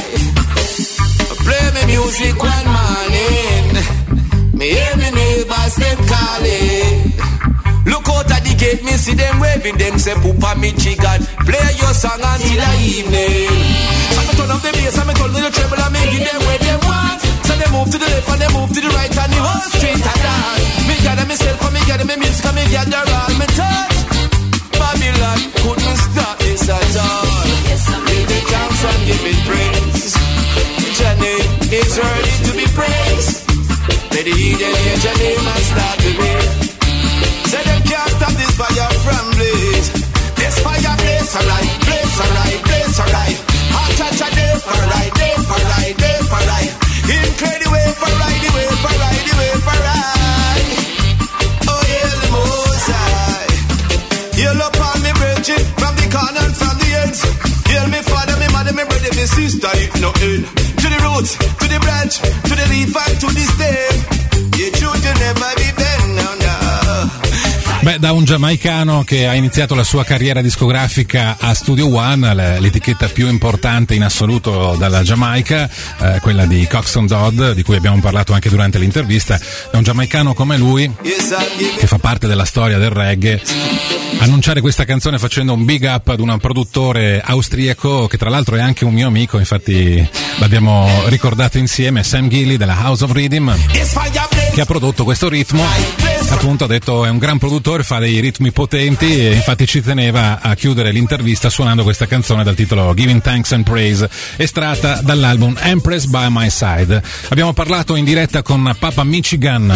High. Play me music one morning. Me hear me neighbors them calling. Look out at the gate, me see them waving. Them say, Poopa Michigan, play your song until the evening. And I turn up the bass and me turn to the treble and me give them where they want. So they move to the left and they move to the right and the whole street a dance. Me gather myself and me gather me music and me gather all me touch. Babylon couldn't stop this at all. Give it thanks and give it praise. Your name is worthy to be praised. Let the heathen hear your name and start to rain. Say them can't stop this fire from blaze. This fire blaze alright, blaze alright, blaze alright. Hot touch a day for right, day for right, day for right. Him clear the way for right, the way for right, the way for right. Oh, hail the Most High. Hail upon me brethren from the corner and from the ends. Hail me father, me mother, me brother, me sister, it no end. To the roots, to the branch, to the leaf and to the stem. Your truth will never be bent, no, no. Beh, da un giamaicano che ha iniziato la sua carriera discografica a Studio One, l'etichetta più importante in assoluto dalla Giamaica, eh, quella di Coxsone Dodd, di cui abbiamo parlato anche durante l'intervista. Da un giamaicano come lui, che fa parte della storia del reggae, annunciare questa canzone facendo un big up ad un produttore austriaco che tra l'altro è anche un mio amico, infatti l'abbiamo ricordato insieme, Sam Gilly della House of Rhythm, che ha prodotto questo ritmo. Appunto ha detto è un gran produttore, fa dei ritmi potenti e infatti ci teneva a chiudere l'intervista suonando questa canzone dal titolo Giving Thanks and Praise, estratta dall'album Empress by My Side. Abbiamo parlato in diretta con Papa Michigan.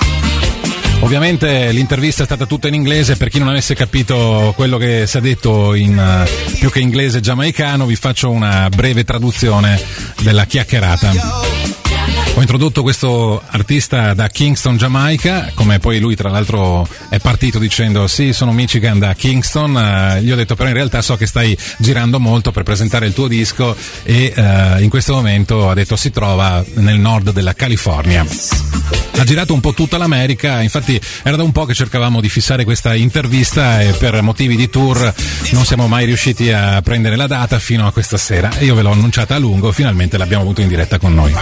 Ovviamente l'intervista è stata tutta in inglese, per chi non avesse capito quello che si è detto in uh, più che inglese giamaicano, vi faccio una breve traduzione della chiacchierata. Ho introdotto questo artista da Kingston, Giamaica, come poi lui tra l'altro è partito dicendo sì, sono Michigan da Kingston, uh, gli ho detto però in realtà so che stai girando molto per presentare il tuo disco e uh, in questo momento ha detto si trova nel nord della California. Ha girato un po' tutta l'America, infatti era da un po' che cercavamo di fissare questa intervista e per motivi di tour non siamo mai riusciti a prendere la data fino a questa sera e io ve l'ho annunciata a lungo, finalmente l'abbiamo avuto in diretta con noi.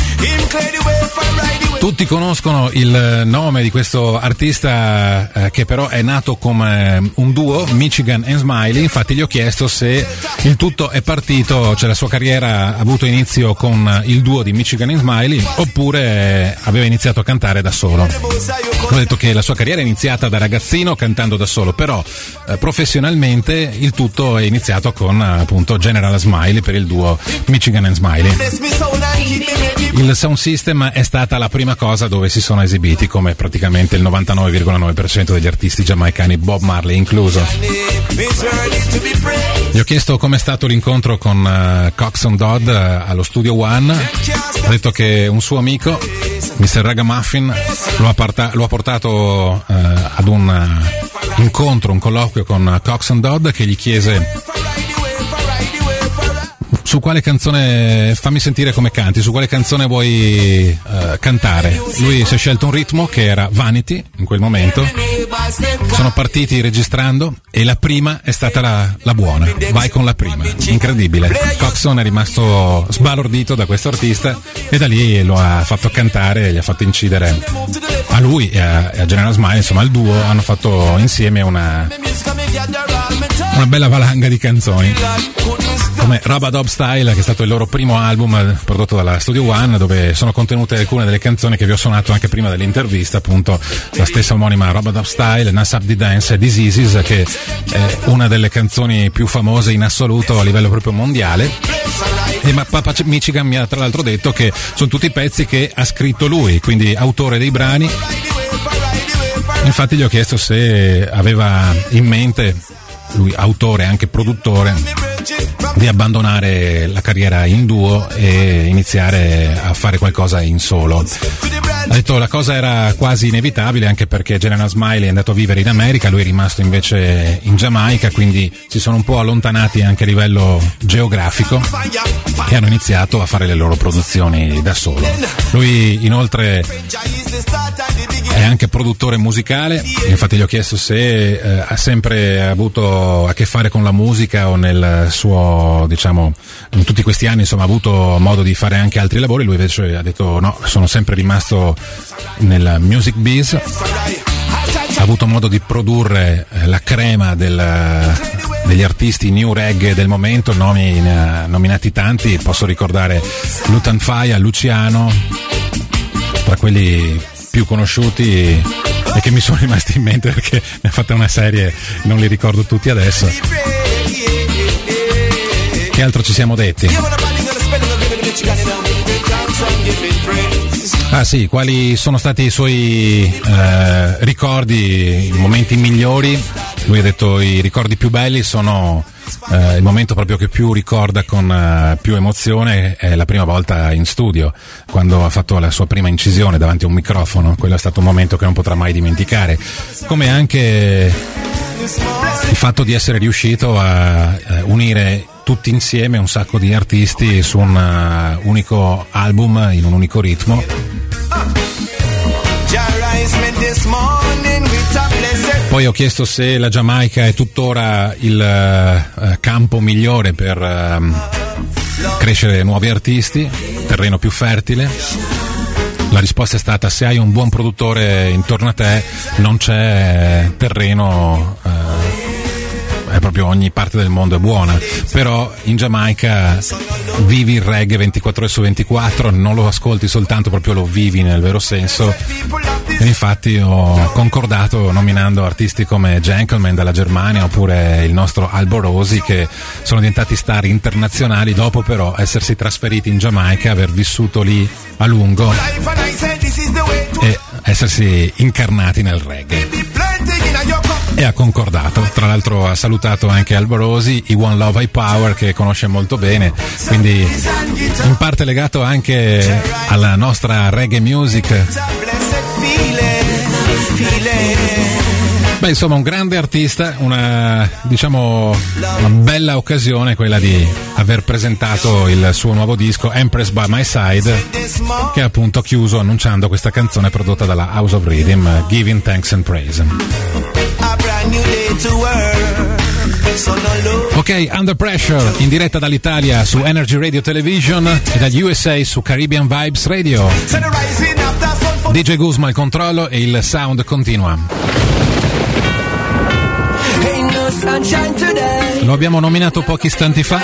Tutti conoscono il nome di questo artista eh, che però è nato come un duo, Michigan and Smiley. Infatti gli ho chiesto se il tutto è partito, cioè la sua carriera ha avuto inizio con il duo di Michigan and Smiley oppure aveva iniziato a cantare da solo. Ho detto che la sua carriera è iniziata da ragazzino cantando da solo, però eh, professionalmente il tutto è iniziato con appunto General Smiley per il duo Michigan and Smiley. Il sound system è stata la prima cosa dove si sono esibiti, come praticamente il novantanove virgola nove per cento degli artisti giamaicani, Bob Marley incluso. Gli ho chiesto com'è stato l'incontro con uh, Coxsone Dodd uh, allo Studio One. Ha detto che un suo amico, mister Ragamuffin, lo ha, parta- lo ha portato uh, ad un uh, incontro, un colloquio con Coxsone Dodd, che gli chiese su quale canzone, fammi sentire come canti, su quale canzone vuoi uh, cantare. Lui si è scelto un ritmo che era Vanity in quel momento. Sono partiti registrando e la prima è stata la, la buona. Vai con la prima, incredibile. Coxsone è rimasto sbalordito da questo artista e da lì lo ha fatto cantare, gli ha fatto incidere a lui e a, e a General Smiley, insomma il duo hanno fatto insieme una una bella valanga di canzoni come Rub-a-Dub Style, che è stato il loro primo album prodotto dalla Studio One, dove sono contenute alcune delle canzoni che vi ho suonato anche prima dell'intervista, appunto la stessa omonima Rub-a-Dub Style, Nasab the Dance e Diseases, che è una delle canzoni più famose in assoluto a livello proprio mondiale. E ma Papa Michigan mi ha tra l'altro detto che sono tutti pezzi che ha scritto lui, quindi autore dei brani. Infatti gli ho chiesto se aveva in mente, lui autore e anche produttore, di abbandonare la carriera in duo e iniziare a fare qualcosa in solo. Ha detto la cosa era quasi inevitabile, anche perché General Smiley è andato a vivere in America, lui è rimasto invece in Giamaica, quindi si sono un po' allontanati anche a livello geografico e hanno iniziato a fare le loro produzioni da solo. Lui inoltre è anche produttore musicale, infatti gli ho chiesto se eh, ha sempre avuto a che fare con la musica o nel suo, diciamo, in tutti questi anni insomma ha avuto modo di fare anche altri lavori. Lui invece ha detto no, sono sempre rimasto nel music biz, ha avuto modo di produrre la crema del, degli artisti new reggae del momento, nomi nominati tanti, posso ricordare Lutan Fyah, Luciano, tra quelli più conosciuti e che mi sono rimasti in mente perché ne ha fatta una serie, non li ricordo tutti adesso. Che altro ci siamo detti? Ah sì, quali sono stati i suoi eh, ricordi, i momenti migliori? Lui ha detto i ricordi più belli sono eh, il momento proprio che più ricorda con eh, più emozione è la prima volta in studio, quando ha fatto la sua prima incisione davanti a un microfono. Quello è stato un momento che non potrà mai dimenticare, come anche il fatto di essere riuscito a eh, unire tutti insieme un sacco di artisti su un uh, unico album, in un unico ritmo. Poi ho chiesto se la Giamaica è tuttora il uh, campo migliore per uh, crescere nuovi artisti, terreno più fertile. La risposta è stata: se hai un buon produttore intorno a te non c'è terreno, uh, è proprio ogni parte del mondo è buona. Però in Giamaica vivi il reggae ventiquattro ore su ventiquattro, non lo ascolti soltanto, proprio lo vivi nel vero senso. E infatti ho concordato nominando artisti come Gentleman dalla Germania oppure il nostro Alborosi, che sono diventati star internazionali dopo però essersi trasferiti in Giamaica, aver vissuto lì a lungo e essersi incarnati nel reggae. E ha concordato, tra l'altro ha salutato anche Alborosi, i One Love High Power, che conosce molto bene, quindi in parte legato anche alla nostra reggae music. Beh, insomma, un grande artista, una, diciamo, una bella occasione quella di aver presentato il suo nuovo disco Empress by My Side, che ha appunto chiuso annunciando questa canzone prodotta dalla House of Rhythm, Giving Thanks and Praise. Ok, Under Pressure in diretta dall'Italia su Energy Radio Television e dagli U S A su Caribbean Vibes Radio. D J Guzma al controllo e il sound continua. Lo abbiamo nominato pochi istanti fa.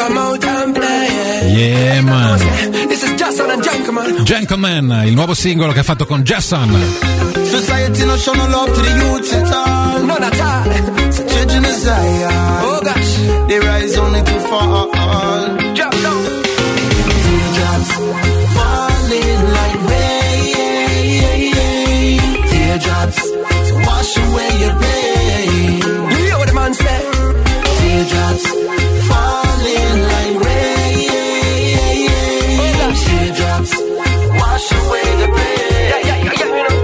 Yeah man, Gentleman, il nuovo singolo che ha fatto con Jason. Society no show no love to the youth at all. None at all. So children of Zion. Oh gosh, they rise only to fall. Drop down. Teardrops falling like rain. Teardrops to wash away your pain. You hear what the man said? Teardrops falling like rain. Oh gosh, teardrops wash away the pain. Yeah, yeah, yeah, yeah, you know.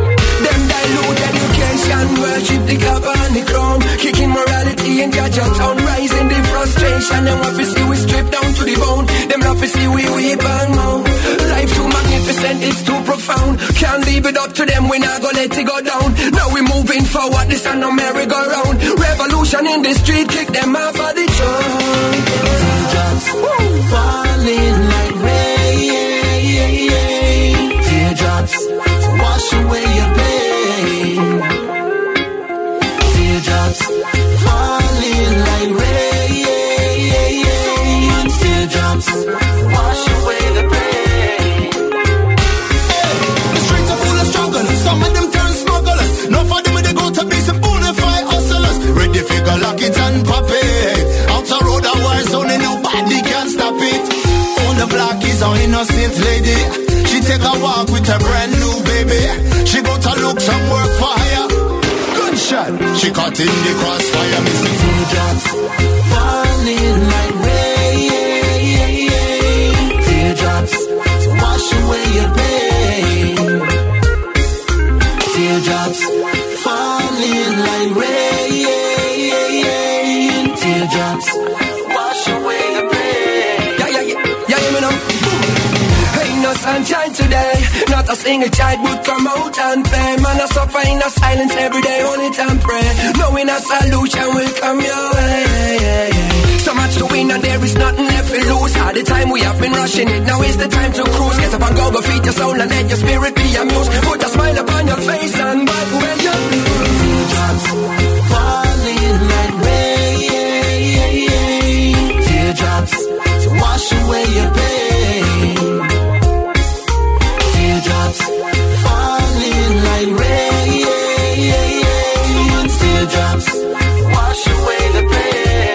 Worship the cup and the crown, kicking morality and judge our town, rising the frustration. Them want to see we strip down to the bone. Them love to see we weep and moan. Life too magnificent, it's too profound. Can't leave it up to them, we not gonna let it go down. Now we moving forward, this and no merry-go-round. Revolution in the street, kick them off of the throne. Teardrops falling like rain. Teardrops wash away your pain. Teardrops falling like rain. Teardrops wash away the pain. The streets are full of strugglers. Some of them turn smugglers. No for them they go to be some bona fide hustlers. Ready figure lock it and pop it. Outer road a war zone and nobody can stop it. On the block is our innocent lady. She take a walk with a brand new baby. She go to look some work for hire. Shot. She caught in the crossfire, missing teardrops falling like rain. Teardrops to wash away your pain. falling like rain. Teardrops wash away the pain. Yeah, yeah, yeah, yeah, hear me now. Ain't no sunshine today. Not a single child would come out and play. Man, I suffer in a silence every day, on it and pray. Knowing a solution will come your way. Yeah, yeah. So much to win and there is nothing left to lose. All the time we have been rushing it, now is the time to cruise. Get up and go, go feed your soul and let your spirit be amused. Put a smile upon your face and wipe away your blues. Teardrops falling like rain. Teardrops to wash away your pain. Teardrops falling like rain. Teardrops wash away the pain.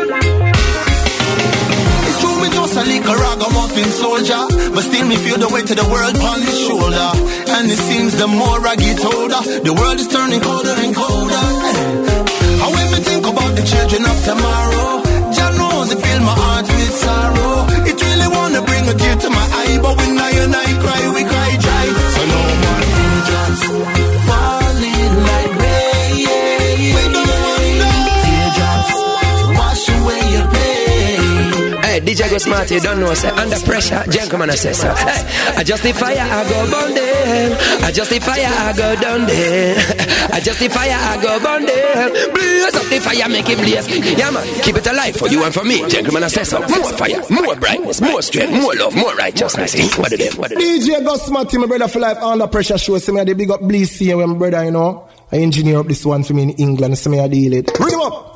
A little ragamuffin soldier, but still me feel the weight of the world on his shoulder. And it seems the more I get older, the world is turning colder and colder. How when me think about the children of tomorrow, Jah knows it fill my heart with sorrow. It really wanna bring a tear to my eye, but when I and I cry, we cry dry. So no more teardrops falling like rain. We don't want no teardrops to wash away your pain. Hey, D J Go Smart, you don't know, say, under pressure, gentleman, I say so. Hey, I justify, I go burn them. I justify, I go down there. I justify, I go burn them. Blaze up the fire, make it blaze. Yeah, man, keep it alive for you and for me, gentleman, I say so. More fire, more brightness, more strength, more love, more righteousness. What it is, what it is. D J Go Smart, my brother for life, under pressure show. See me, I big up Blease here, my brother, you know. I engineer up this one for me in England, so me, I deal it. Bring him up.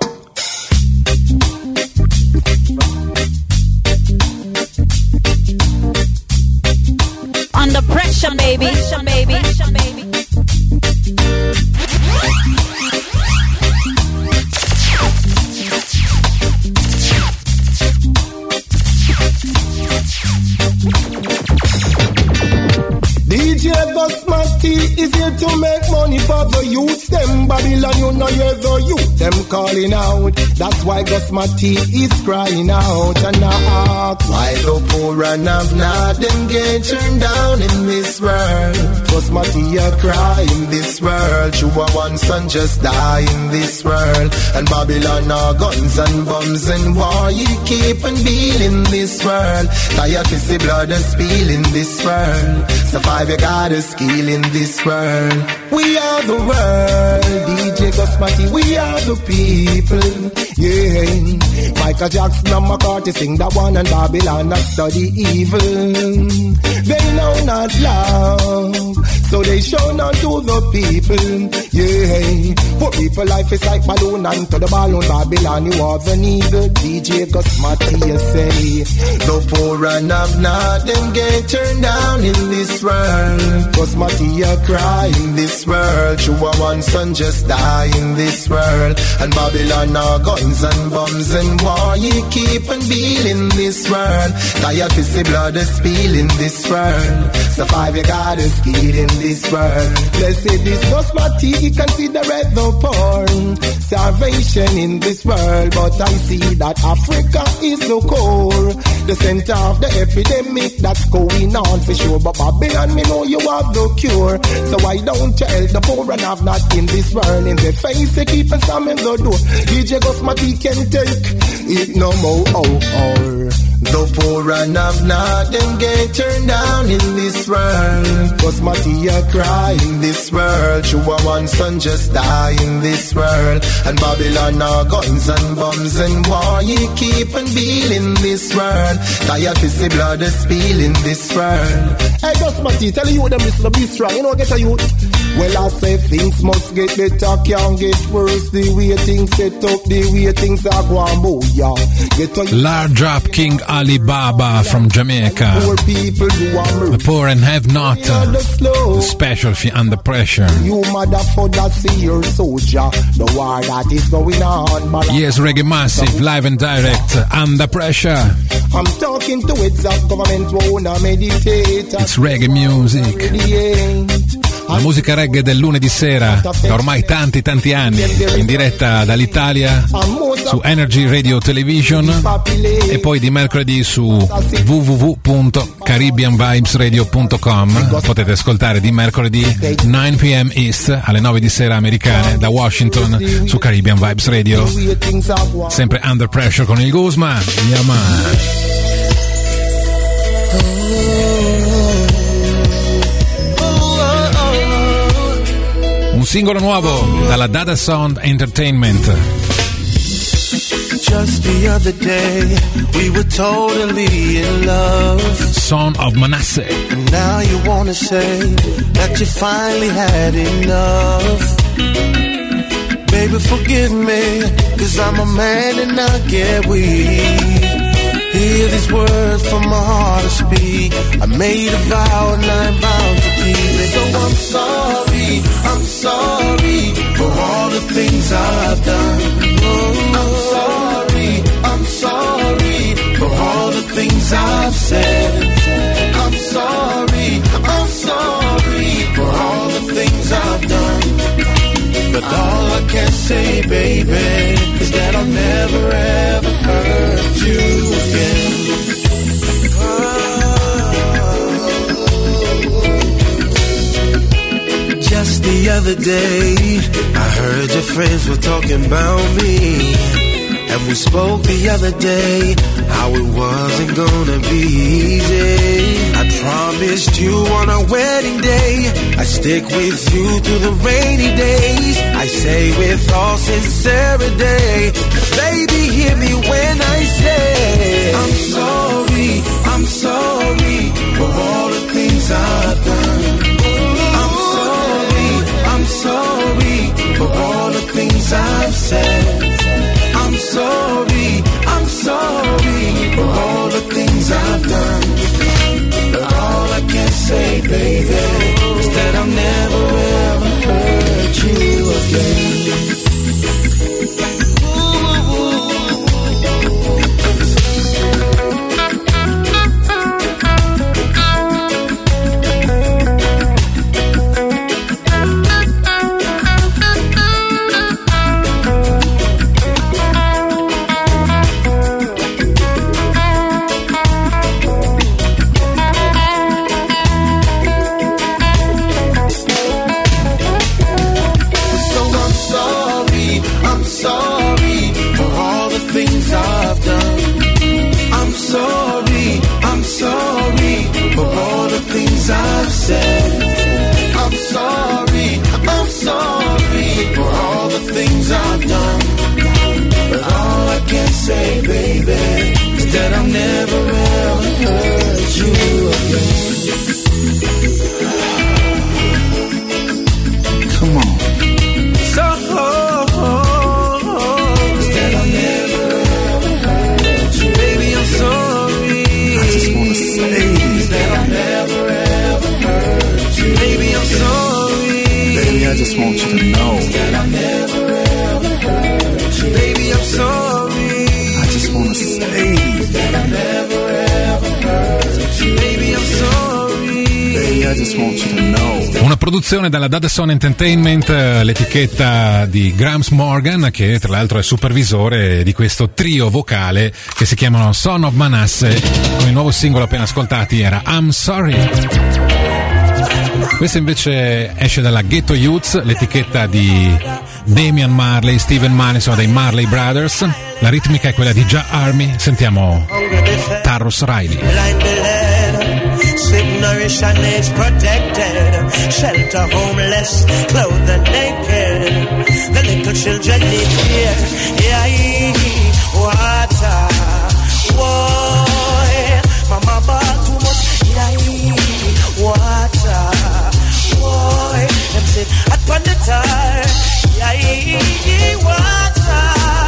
Under pressure, baby. Pressure, baby. Pressure, baby. D J Go Smart is here to make money for the youths. Them Babylon, you know you're the youth. Them calling out. That's why Go Smart is crying out and now why the poor and have not them get turned down in this world. Go Smart are crying in this world. You are one son just die in this world. And Babylon are guns and bombs and war. You keep on beating this world. Tired to see blood and spill in this world. Survive, you gotta skill in this world. We are the world, D J Go Smart, we are the people. Yeah, Michael Jackson and McCarthy sing that one, and Babylon not study evil. They know not love, so they show none to the people. Yeah, poor people life is like balloon, and to the balloon Babylon you are the needle. D J Go Smart, you say the poor and have not them get turned down in this world. Go Smart, you cry in this world. You are one son just die in this world. And Babylon are guns and bombs and war. You keep on beating this world. Tired to see blood is spill in this world. Survive, you gotta skill in this world. Let's say this Go Smart, he considerate the poor. Salvation in this world. But I see that Africa is the core, the center of the epidemic that's going on for sure. But Babylon, me know you have the cure. So why don't you help the poor and have not in this world? In the face, you keep on slamming the door. D J Go Smart, he can take it no more. Oh, oh. The poor and have not them get turned down in this world. Go Smart, you cry in this world. You are one son just die in this world. And Babylon are guns and bombs and war. You keep on beating this world. Tired to see blood is spill in this world. Hey, Go Smart, tell you them listen to be strong. You know, get a youth. Well, I say things must get better, can't get worse. The way things set up, the way things are going, booyah. Get a Large Drop King Alibaba from Jamaica. Poor people do a The poor and have not. Uh, special for Under Pressure. You motherfucker, see your soldier. The war that is going on. Yes, Reggae Massive, live and direct. Under Pressure. I'm talking to exact government wanna meditate. It's reggae music. La musica reggae del lunedì sera, da ormai tanti tanti anni, in diretta dall'Italia su Energy Radio Television e poi di mercoledì su w w w punto caribbean vibes radio punto com. Potete ascoltare di mercoledì nove p m East alle nove di sera americane da Washington su Caribbean Vibes Radio. Sempre Under Pressure con il Guzma. Yaman. Un singolo nuovo dalla Dada Sound Entertainment. Just the other day, we were totally in love. Son of Manasseh. And now you wanna say that you finally had enough. Baby, forgive me, cause I'm a man and I get weak. Hear these words from my heart to speak. I made a vow and I'm bound to keep it. So I'm sorry, I'm sorry for all the things I've done. Oh, I'm sorry, I'm sorry for all the things I've said. I'm sorry, I'm sorry for all the things I've done. But all I can say, baby, is that I'll never ever hurt you again. Just the other day, I heard your friends were talking about me. And we spoke the other day, how it wasn't gonna be easy. I promised you on our wedding day, I'd stick with you through the rainy days. I say with all sincerity, baby, hear me when I say I'm sorry, I'm sorry for all the things I've done. I'm sorry, I'm sorry for all the things I've said. I'm sorry, I'm sorry for all the things I've done. But all I can say, baby, is that I'll never ever hurt you again. I've said. I'm sorry, I'm sorry for all the things I've done. But all I can say, baby, is that I'll never ever hurt you again. Come on. So, is that I'll never ever hurt you. Baby, I'm sorry. I just wanna say that I'll never ever. Baby, I'm sorry. Baby, I just want you to know that I never ever hurt you. Baby, I'm sorry. I just wanna say that I never ever hurt you. Baby, I'm sorry. Baby, I just want you to know. Una produzione dalla Dada Sound Entertainment, l'etichetta di Grams Morgan, che tra l'altro è supervisore di questo trio vocale che si chiamano Son of Manasseh. Con il nuovo singolo appena ascoltati era I'm Sorry. Questa invece esce dalla Ghetto Youths, l'etichetta di Damian Marley, Steven Manison dei Marley Brothers. La ritmica è quella di Ja Army. Sentiamo Tarrus Riley. Sleep, nourish, and age protected. Shelter, homeless, clothed and naked. The little children need care. Yeah, water. Boy, mama bought too much. Yeah, water. Boy, them sit upon the tar. Yeah, water.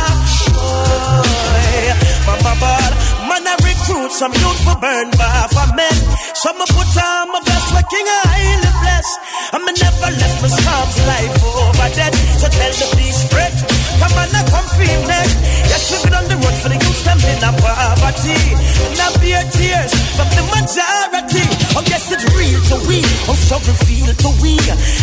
Boy, mama bought. Man, I recruit some youth for burn bar for men. Some I put on my best, working highly blessed. I me never left my psalms life over dead. So tell the police fret, come on, I come feel next. Yes, we've been on the road for the youth, them in a poverty. And I bear tears from the majority. Oh yes, it's real to we, oh struggle feel to we.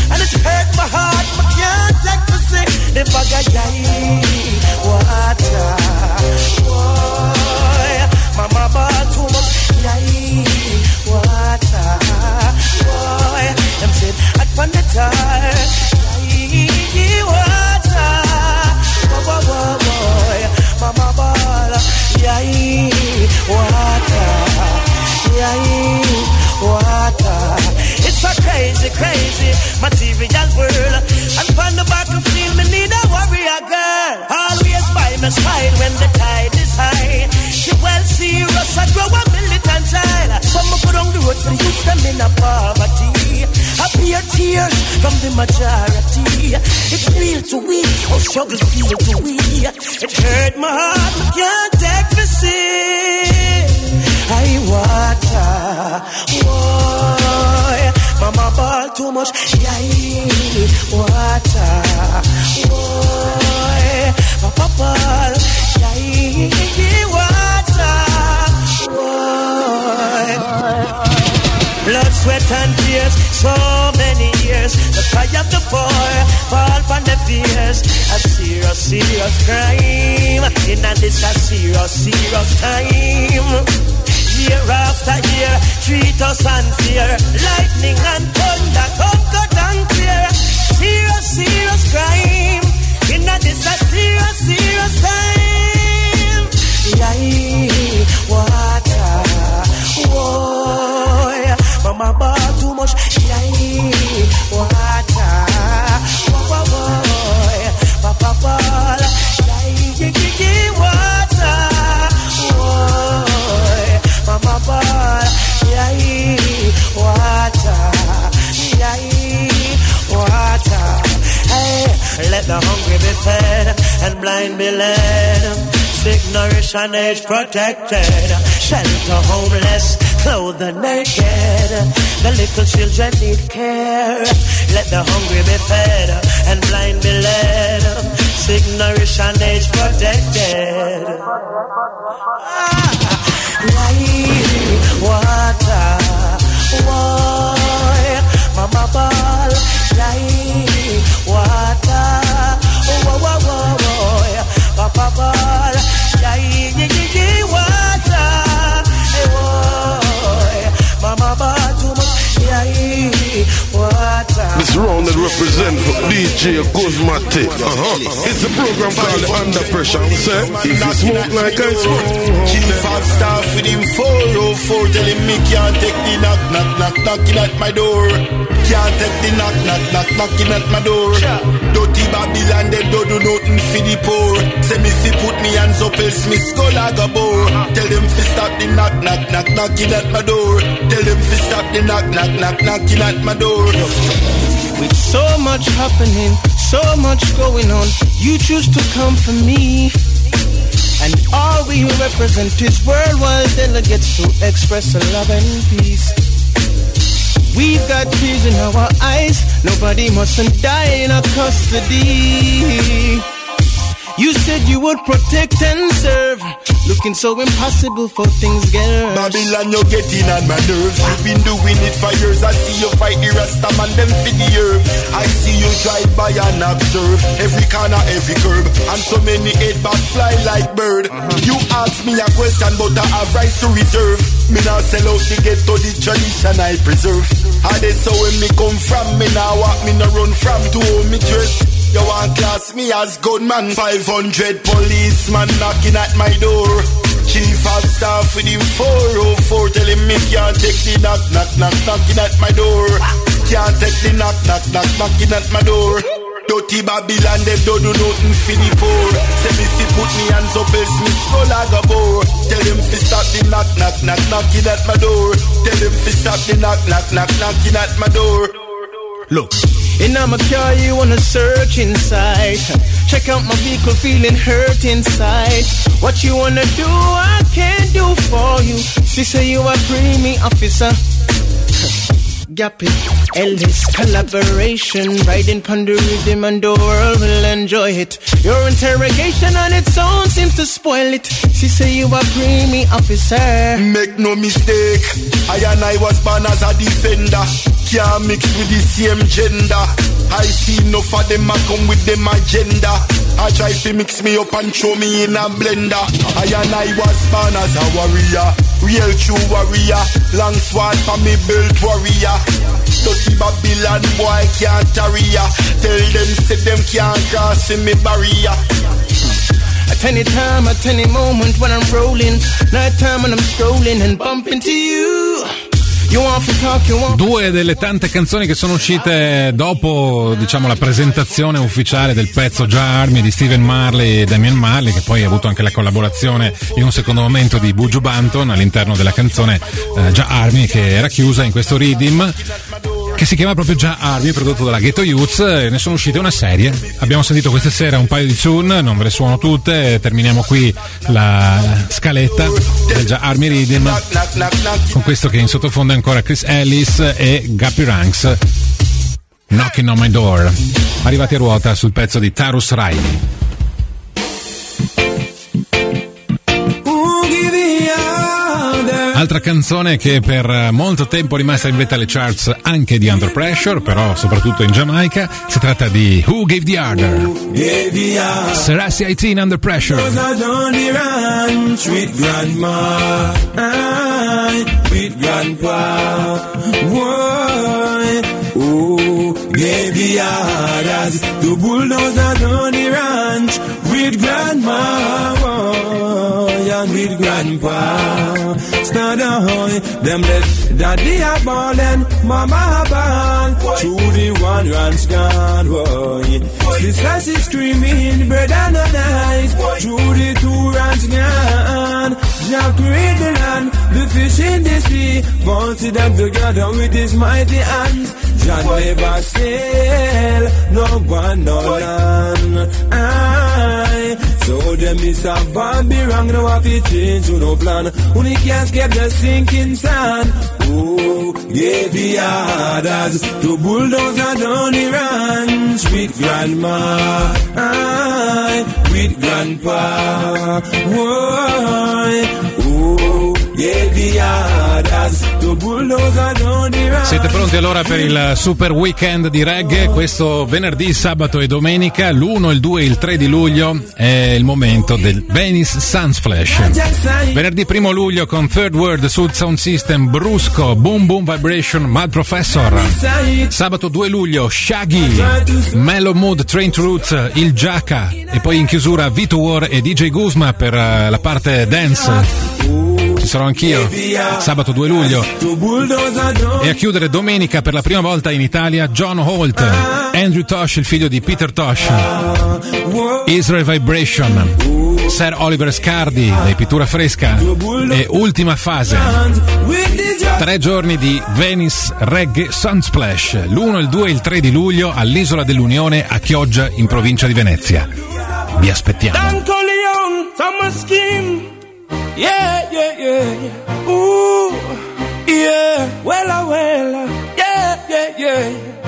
majority. It's real to we, oh struggle feel to we. It hurt my heart, I can't take the sin. I water, boy. Mama ball too much, yeah. Water, boy. Papa ball, yeah. Water, boy. Blood, sweat and tears, so many years. The cry of the poor, fall upon the fears. A serious, serious crime. In a this a serious, serious time. Year after year, treat us unfair. Lightning and thunder, come cut and clear. Serious, serious crime. In a this a serious, serious time. Yeah, water, boy. Mama bought too much, yeah, water, boy, boy. Papa ball, yeah, yeah, water, boy. Mama ball, yeah, water, yeah, water. Hey, let the hungry be fed and blind be led. Sick, nourish, and age protected. Shelter homeless, clothe the naked. The little children need care. Let the hungry be fed and blind be led. Sick, nourish, and age protected. Ah, light, water, boy. Mama ball, light, water, oh, oh, oh, oh, oh. Papa ball, yeah, yeah, yeah, yeah, water, hey, boy. Mama ball too much, yeah, water. This round that represent for D J Guzmati. Uh-huh. It's a program called Under Pressure. Say, if you smoke like I smoke. Chief of staff with him four oh four, telling me can't take the knock, knock, knock, knocking at my door. Can't take the knock, knock, knock, knocking at my door. Dirty Babylon, they don't do nothing for the poor. Say me fi put me hands up, else me skull like a bore. Tell them fi stop the knock, knock, knock, knocking at my door. Tell them fi stop the knock, knock, knock, knocking at my door. With so much happening, so much going on, you choose to come for me. And all we represent is worldwide delegates to express a love and peace. We've got tears in our eyes, nobody mustn't die in our custody. You said you would protect and serve, looking so impossible for things get worse. Babylon, you're getting on my nerves. You've been doing it for years. I see you fight the Rasta man, them for the herb. I see you drive by and observe every corner, every curb, and so many head back fly like bird. Uh-huh. You ask me a question, but I have rights to reserve. Me now sell out to get to the tradition I preserve. How they so when me come from, me now walk, me no run from to hold me dress. You want class me as gunman, five hundred policeman knocking at my door. Chief of staff with him four oh four, telling me can't take the knock, knock, knock, knocking at my door. Can't take the knock, knock, knock, knocking at my door. Dirty Babylon, they don't do nothing for the poor. Say me fi put me hands up, else me skull like a bore. Tell them fi stop the knock, knock, knock, knocking at my door. Tell them fi stop the knock, knock, knock, knocking at my door. Look, and I'ma carry you on a search inside. Check out my vehicle, feeling hurt inside. What you wanna do, I can't do for you. She say you a creamy officer. Gap it, Ellis, collaboration. Riding pon the rhythm and the world will enjoy it. Your interrogation on its own seems to spoil it. She say you a creamy officer. Make no mistake, I and I was born as a defender. Can't mix with the same gender. I see enough of them, I come with them agenda. I try to mix me up and throw me in a blender. I and I was born as a warrior, real true warrior. Long sword for me built warrior. Dirty Babylon boy can't tarry ya. Tell them say them can't cross in me barrier. At any time, at any moment when I'm rolling, night time when I'm strolling and bump into you. Due delle tante canzoni che sono uscite dopo, diciamo, la presentazione ufficiale del pezzo Già Army di Stephen Marley e Damian Marley, che poi ha avuto anche la collaborazione in un secondo momento di Buju Banton all'interno della canzone eh, Già Army, che era chiusa in questo rhythm. che si chiama proprio già Army, prodotto dalla Ghetto Youths, e ne sono uscite una serie. Abbiamo sentito questa sera un paio di tune, non ve le suono tutte, terminiamo qui la scaletta del già Army Rhythm con questo che in sottofondo è ancora Chris Ellis e Guppy Ranks, Knocking on My Door, arrivati a ruota sul pezzo di Tarrus Riley. Altra canzone che per molto tempo è rimasta in vetta alle charts anche di Under Pressure, però soprattutto in Giamaica. Si tratta di Who Gave the Order? Serasi eighteen, Under Pressure. With grandma, with grandpa, why? Who gave the orders? The bulldozer down the ranch with grandma, why? And with grandpa. Stand ahoy, them let daddy a ballin', mama a ball. Through the one ranch gone, boy. Sister she screaming, brother no nice. Through the two ranch gone. Jack create the land, the fish in the sea. Wanted them together with his mighty hands. John never sail, no one no land. Aye. So them is a Bobby wrong, no have to change to no plan. Only can't escape the sinking sand. Oh, gave the orders to bulldozer down the ranch with grandma, aye, with grandpa. Why? Oh, gave the orders to bulldozer down the ranch. Siete pronti allora per il super weekend di reggae? Questo venerdì, sabato e domenica, l'uno, il due e il tre di luglio è il momento del Venice Sunsplash. Venerdì primo luglio con Third World, Sud Sound System, Brusco, Boom Boom Vibration, Mad Professor. Sabato due luglio Shaggy, Mellow Mood, Train to Roots, Il Giacca, e poi in chiusura Vito War e D J Guzma per la parte dance. Ci sarò anch'io, sabato due luglio. E a chiudere domenica per la prima volta in Italia John Holt, Andrew Tosh, il figlio di Peter Tosh, Israel Vibration, Sir Oliver Scardi dei Pittura Fresca e Ultima Fase. Tre giorni di Venice Reggae Sunsplash, l'uno, il due e il tre di luglio all'Isola dell'Unione a Chioggia in provincia di Venezia. Vi aspettiamo. Yeah, yeah, yeah, yeah. Ooh, yeah. Wella, wella. Yeah, yeah, yeah.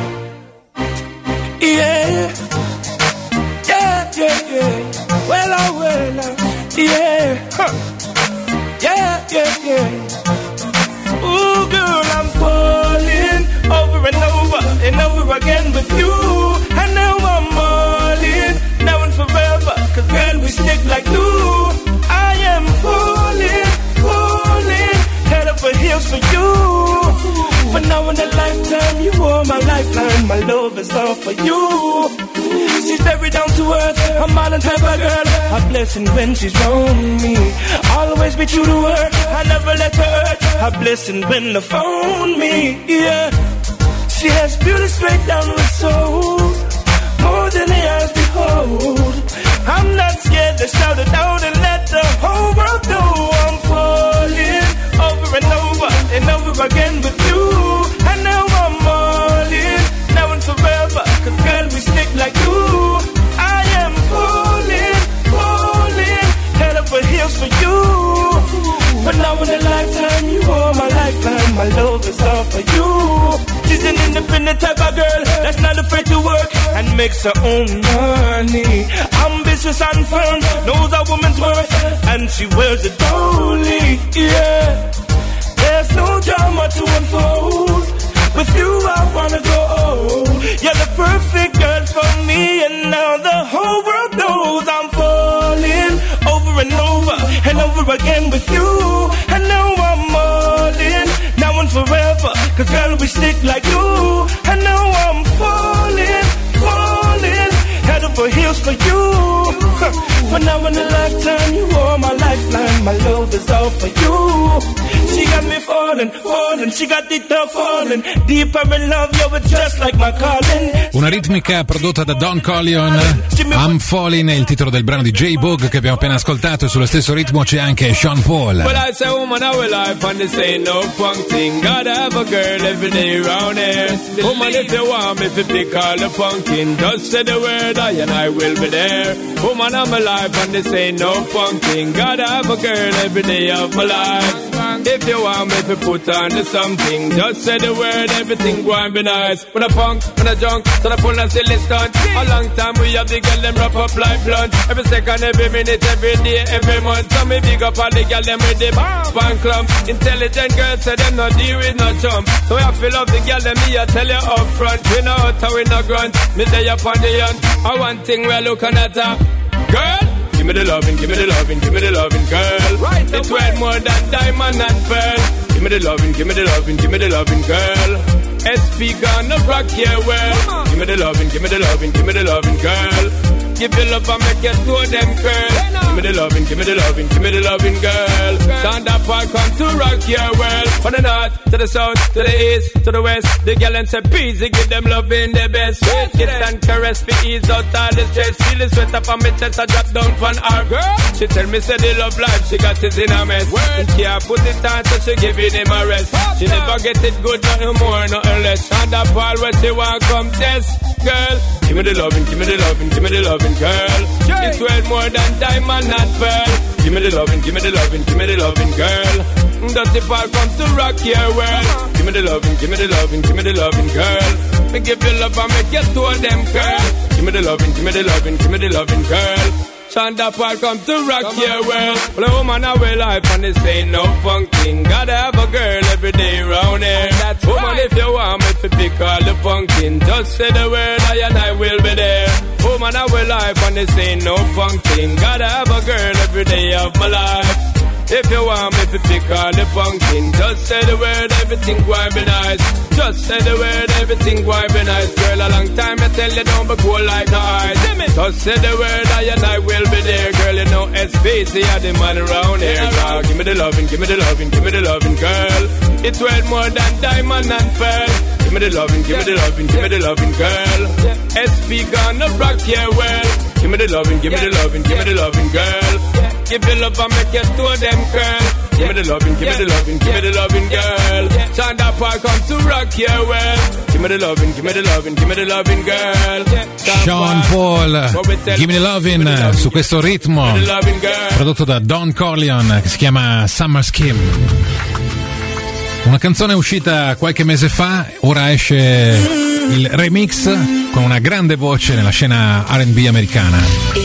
Yeah. Yeah, yeah, yeah. Wella, wella. Yeah. Huh. Yeah, yeah, yeah. Ooh, girl, I'm falling over and over and over again with you. And now I'm all in, now and forever. Cause girl, we stick like glue. I am falling, falling, head over heels for you. For now in a lifetime, you are my lifeline. My love is all for you. She's very down to earth, a modern type of girl. A blessing when she's around me. Always be true to her, I never let her hurt. A blessing when they found me, yeah. She has beauty straight down with soul, more than the eyes behold. I'm not scared to shout it out and let the whole world know I'm falling over and over and over again with you. And now I'm all in, now and forever. Cause girl, we stick like glue. I am falling, falling, head over heels for you. But now in a lifetime, you are my lifeline. My love is all for you. She's an independent type of girl that's not afraid to work and makes her own money. Ambitious and firm, knows a woman's worth, and she wears it boldly, yeah. There's no drama to unfold. With you I wanna go. You're the perfect girl for me, and now the whole world knows I'm falling over and over and over again with you. And now I'm all in, now and forever. Cause girl, we stick like glue. And now I'm falling, falling, head over heels for you. For now in a lifetime, you are my lifeline. My love is all for you. She got me falling, falling. She got it now falling. Deeper in love, yo, it's just like my calling. Una ritmica prodotta da Don Corleon, I'm Falling è il titolo del brano di J-Boog che abbiamo appena ascoltato, e sullo stesso ritmo c'è anche Sean Paul. Well, I say, woman, I will life and this ain't no punk thing. Gotta have a girl every day round here. Woman, if you want me to pick all the punkin, just say the word, I and I will be there. Woman, I'm alive and this ain't no punk thing. Gotta have a girl every day of my life. If you want me to put on the something, just say the word, everything going be nice. When I punk, when I junk, so I pull and silly stunt. A long time we have the girl them wrap up like blunt. Every second, every minute, every day, every month. So me big up all the girl them with the pan clump. Intelligent girls say them no deal with no chump. So I feel up the girl them me I tell you up front. We no out and we no grunt. Me day up on the hunt. I one thing we're looking at her. Girl, give me the loving, give me the loving, give me the loving, girl. Right, it's worth more than diamond and pearl. Give me the loving, give me the loving, give me the loving, girl. S P gonna rock your world. Give me the loving, give me the loving, give me the loving, girl. Give you love and make you two of them, girl. Give me the loving, give me the loving, give me the loving, girl. Sound up and come to rock your world. From the north to the south, to the east, to the west. The girl and say busy, give them loving the best. Kiss and caress for ease out all the stress. Feel the sweat up on my chest, I drop down from her, girl. She tell me say the love life, she got it in a mess. And she a put it on, so she give him a rest. She never get it good, nothing more, nothing less. And up all where she want come test, girl. Give me the loving, give me the loving, give me the loving, girl. It's worth more than diamond and pearl. Give me the loving, give me the loving, give me the loving, girl. Dirty Paul come to rock your world. Give me the loving, give me the loving, give me the loving, girl. Me give you love and make you two of them, girl. Give me the loving, give me the loving, give me the loving, girl. Shonda Paul come to rock your world. Well, a woman I will life and this ain't no fun thing. Gotta have a girl every day round here. That's woman, right. If you want me to pick all the pumpkin, just say the word, I and I will be there. Woman I will life and this ain't no fun thing. Gotta have a girl every day of my life. If you want me to pick all the pumpkin, just say the word, everything going be nice. Just say the word, everything going be nice. Girl, a long time I tell you don't be cool like no ice. Just say the word, I and I will be there. Girl, you know S P C are the man around here. So give me the loving, give me the loving, give me the loving, girl. It's worth more than diamond and pearl. Give me the loving, give me the loving, give me the loving, girl. S P gonna rock your world. Give me the loving, give me the loving, give me the loving, girl. Give you love and make you two of them, girl. Give me the loving, give me the loving, give me the loving, girl. Shonda Paul come to rock your world. Give me the loving, give me the loving, give me the loving, girl. Sean Paul, Give me the loving, su questo ritmo prodotto da Don Corleon che si chiama Summer Scheme. Una canzone uscita qualche mese fa, ora esce il remix con una grande voce nella scena R and B americana.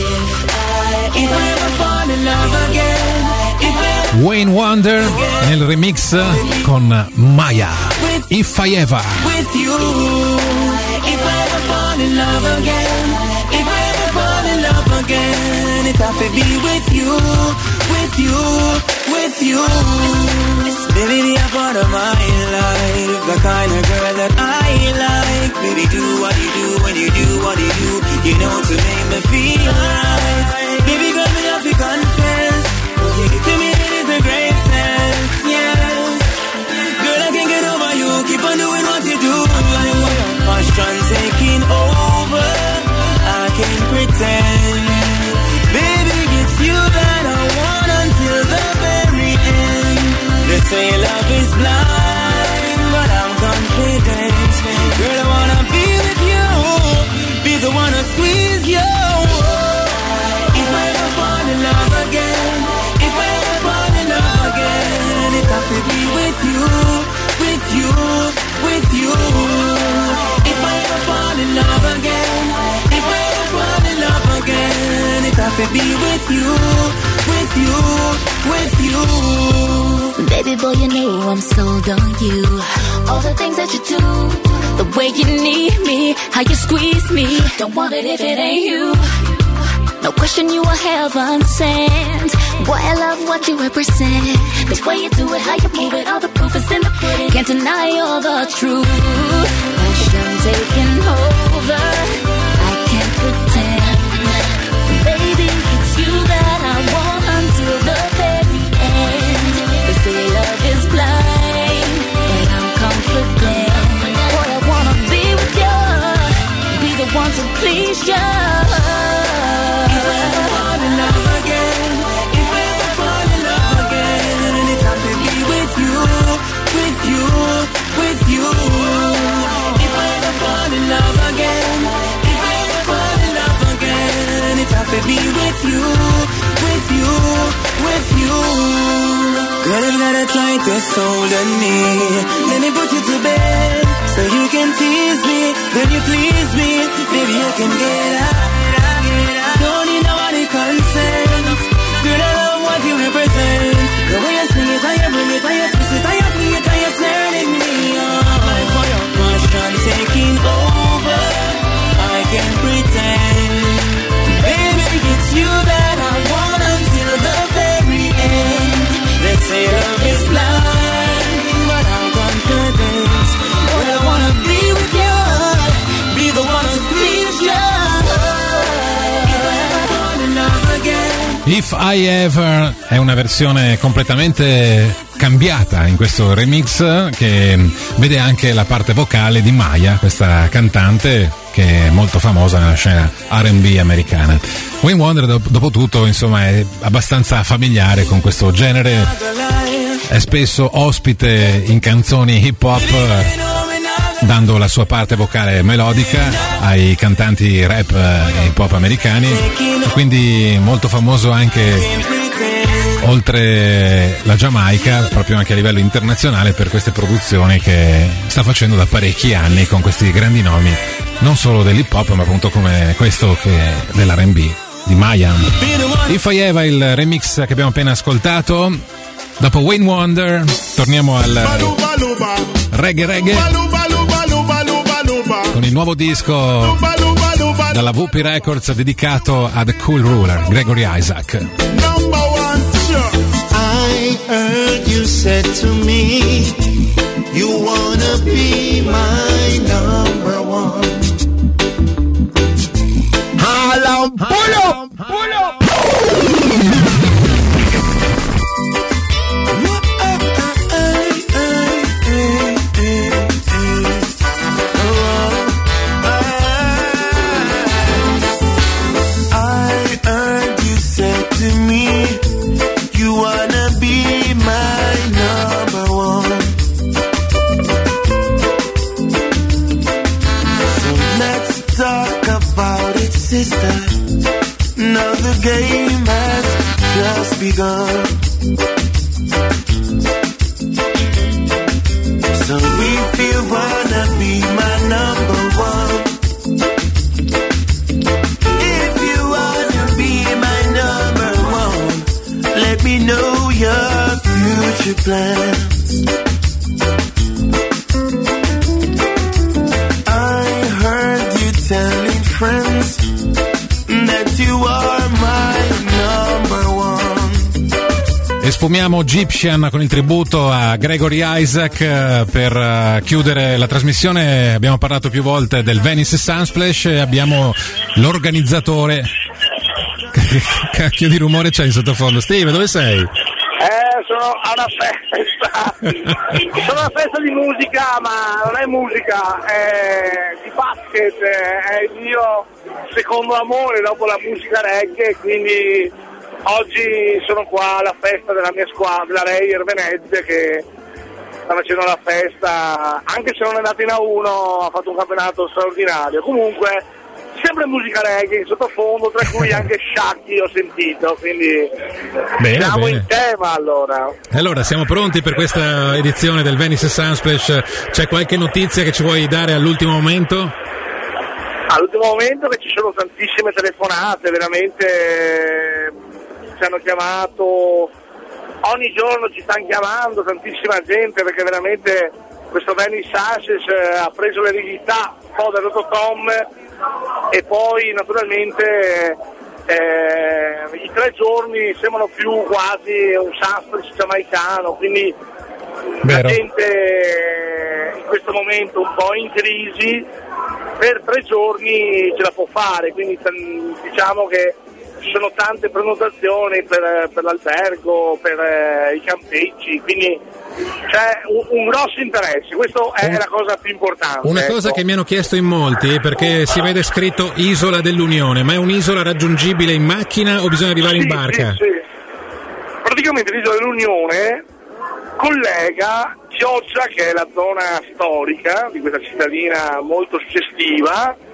Wayne Wonder nel remix con Maya, If I Ever. With you, if I ever fall in love again, if I ever fall in love again, if I could be with you, with you, with you. Baby, you're part of my life, the kind of girl that I like. Baby, do what you do when you do what you do, you know, to make me feel right. Baby, girl, me have to confess, to me it is the greatest, yes. Girl, I can't get over you, keep on doing what you do. Like passion taking over, I can't pretend. Baby, it's you that I want until the very end. They say love is blind, but I'm confident. Girl, I wanna be with you, be the one to squeeze you. If I ever fall in love again, if I ever fall in love again, if I could be with you, with you, with you. If I ever fall in love again, if I ever fall in love again, if I could be with you, with you, with you. Baby boy, you know I'm sold on you. All the things that you do, the way you need me, how you squeeze me. Don't want it if it ain't you. No question, you are heaven sent. Boy, I love what you represent. The way you do it, how you move it, all the proof is in the pudding. Can't deny all the truth. Passion taking over, I can't pretend. Baby, it's you that I want until the very end. They say love is blind, be with you, with you, with you. Girl, you got a tightest hold on me. Let me put you to bed so you can tease me. Then you please me, baby, you can get out. Don't need nobody consent. Girl, I love what you represent. The way you swing it, how you bring it, how you twist it, how you feel it, how you turning me on. My fire passion taking over. I can pretend, baby, it's you that I want until the very end. They say love is blind, but I'm confident. But I wanna be with you, be the one to please you. If I ever fall in love again. If I Ever è una versione completamente cambiata in questo remix che vede anche la parte vocale di Maya, questa cantante che è molto famosa nella scena R and B americana. Wayne Wonder dopo tutto insomma è abbastanza familiare con questo genere, è spesso ospite in canzoni hip hop dando la sua parte vocale melodica ai cantanti rap e hip hop americani, e quindi molto famoso anche oltre la Giamaica, proprio anche a livello internazionale per queste produzioni che sta facendo da parecchi anni con questi grandi nomi, non solo dell'hip hop ma appunto come questo che è dell'R and B di Maya. If I Ever, il remix che abbiamo appena ascoltato. Dopo Wayne Wonder torniamo al reggae reggae con il nuovo disco dalla W P Records dedicato a The Cool Ruler, Gregory Isaac. I heard you said to me, you wanna be my number one. Hello, pull up, pull up. Sister, now the game has just begun. So if you wanna be my number one, if you wanna be my number one, let me know your future plans. I heard you telling friends that you are my number one. E sfumiamo Egyptian con il tributo a Gregory Isaac per chiudere la trasmissione. Abbiamo parlato più volte del Venice Sunsplash e abbiamo l'organizzatore. Che cacchio di rumore c'è in sottofondo? Steve, dove sei? Eh, sono a una festa. Sono a una festa di musica, ma non è musica, è di basket, è il mio secondo amore dopo la musica reggae, quindi oggi sono qua alla festa della mia squadra, la Reyer Venezia, che sta facendo la festa, anche se non è andato in A uno, ha fatto un campionato straordinario. Comunque sempre musica reggae in sottofondo, tra cui anche Shaggy ho sentito, quindi bene, siamo bene. in tema allora. Allora, siamo pronti per questa edizione del Venice Sunsplash. C'è qualche notizia che ci vuoi dare all'ultimo momento? All'ultimo momento che ci sono tantissime telefonate, veramente ci hanno chiamato, ogni giorno ci stanno chiamando tantissima gente, perché veramente questo Venice Sunsplash ha preso l'eredità un po' da Dottor Tom, e poi naturalmente eh, i tre giorni sembrano più quasi un Sunsplash giamaicano, quindi Vero. la gente in questo momento un po' in crisi per tre giorni ce la può fare, quindi diciamo che ci sono tante prenotazioni per, per l'albergo, per eh, i campeggi, quindi c'è un, un grosso interesse, questo è la cosa più importante. Una cosa ecco. che mi hanno chiesto in molti, perché si vede scritto Isola dell'Unione, ma è un'isola raggiungibile in macchina o bisogna arrivare Sì, in barca? sì, sì. Praticamente l'isola dell'Unione collega Chioggia, che è la zona storica di questa cittadina molto suggestiva,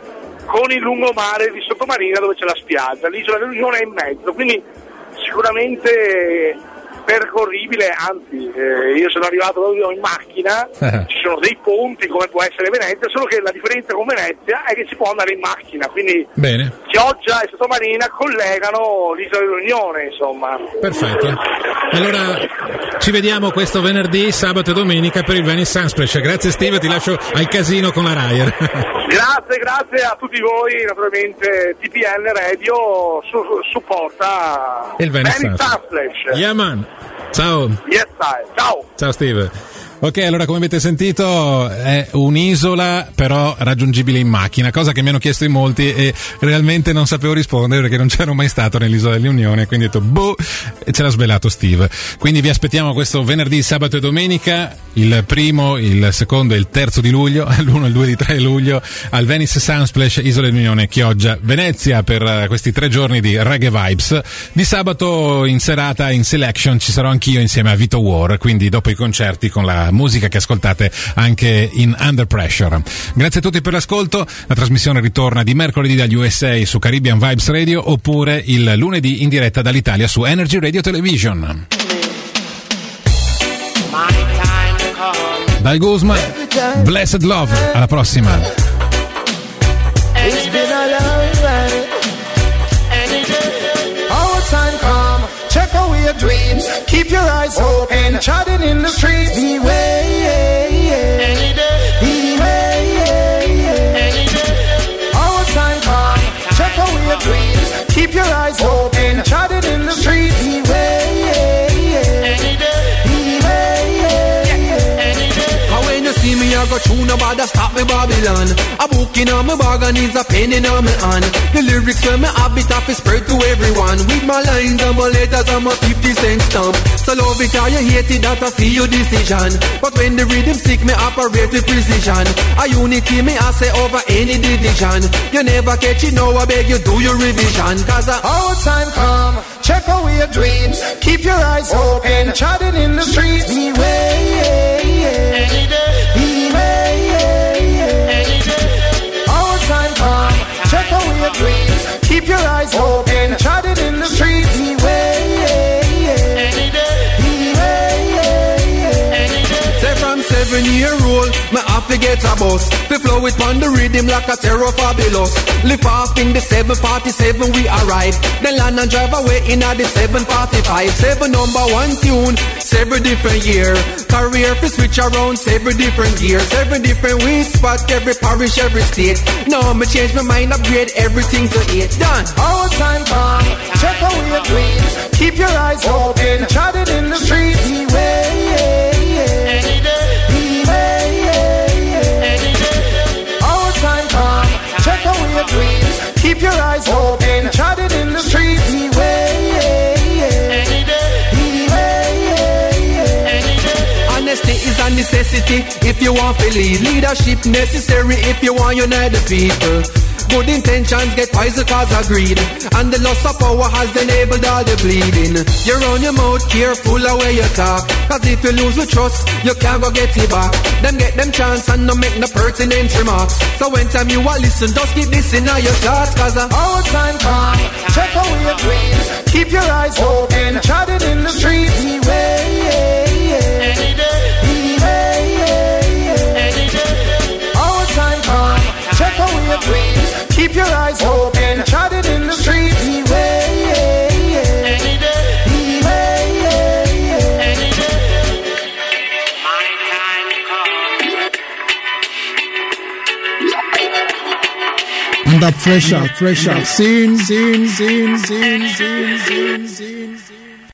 con il lungomare di Sottomarina dove c'è la spiaggia, l'isola dell'Unione è in mezzo, quindi sicuramente percorribile, anzi eh, io sono arrivato proprio in macchina, ci sono dei ponti come può essere Venezia, solo che la differenza con Venezia è che si può andare in macchina, quindi bene. Chioggia e Sottomarina collegano l'isola dell'Unione, insomma. Perfetto. Allora ci vediamo questo venerdì, sabato e domenica per il Venice Sunsplash. Grazie Steve, ti lascio al casino con la Ryer. Grazie, grazie a tutti voi, naturalmente T P N Radio su, supporta il Venice Sunsplash. Yeah man. Ciao. Yes, ciao. Ciao Steve. Ok, allora come avete sentito è un'isola però raggiungibile in macchina, cosa che mi hanno chiesto in molti e realmente non sapevo rispondere perché non c'ero mai stato nell'isola dell'Unione, quindi ho detto boh, e ce l'ha svelato Steve. Quindi vi aspettiamo questo venerdì, sabato e domenica, il primo, il secondo e il terzo di luglio, l'uno, il due, il tre luglio al Venice Sunsplash, Isola dell'Unione, Chioggia, Venezia, per questi tre giorni di Reggae Vibes. Di sabato in serata in Selection ci sarò anch'io insieme a Vito War, quindi dopo i concerti con la musica che ascoltate anche in Under Pressure. Grazie a tutti per l'ascolto. La trasmissione ritorna di mercoledì dagli U S A su Caribbean Vibes Radio oppure il lunedì in diretta dall'Italia su Energy Radio Television. Dal Guzman, Blessed Love, alla prossima. It's been a long ride. Our time come, check away your dreams. Keep your eyes open, chatting in the streets. Beware, beware. Our time come, check away your dreams. Keep your eyes open, chatting in the streets. Beware, beware. When you see me, I go through nobody stop me Babylon. A book in on my bag and is a pen in on my hand. The lyrics when me have it up is spread to everyone. With my lines and my letters and my fifty cent stamp. So love it or you hate it, that I feel your decision. But when the rhythm sick, me operate with precision. A unity me I say over any division. You never catch it now, I beg you do your revision. Cause I our time come, check away your dreams. Keep your eyes open, chatting in the streets. Beware. Our time come, check away your dreams. Keep your eyes open, chatting in the streets. Beware, say from seven year old, my have to get a bus. We flow it on the rhythm like a terror fabulous. Lift off in the seven forty-seven we arrive. Then land and drive away in the seven forty-five. Seven number one tune, seven different year. Career fi switch around, seven different gears. Seven different weed spot, every parish, every state. Now me change my mind, upgrade everything to eight. Done. Our time come, check away your dreams. Keep your eyes open, chatting in the streets. Beware. Our time come, check away your dreams. Keep your eyes open, chatting in the streets. Beware. Honesty is a necessity if you want to lead. Leadership necessary if you want to unite the people. Good intentions get wiser cause of greed. And the loss of power has enabled all the bleeding. You run your mouth careful of where you talk. Cause if you lose with trust, you can't go get it back. Them get them chance and no make no pertinent remarks. So when time you are listen, just keep this in all your thoughts. Cause uh, our time come, check away your dreams. Keep your eyes open, chatting in the streets. Beware. Our time come, check away your dreams. Keep your eyes open, chatting in the streets. Beware, Under pressure, pressure, sin, sin, sin, sin, sin, sin, sin, sin.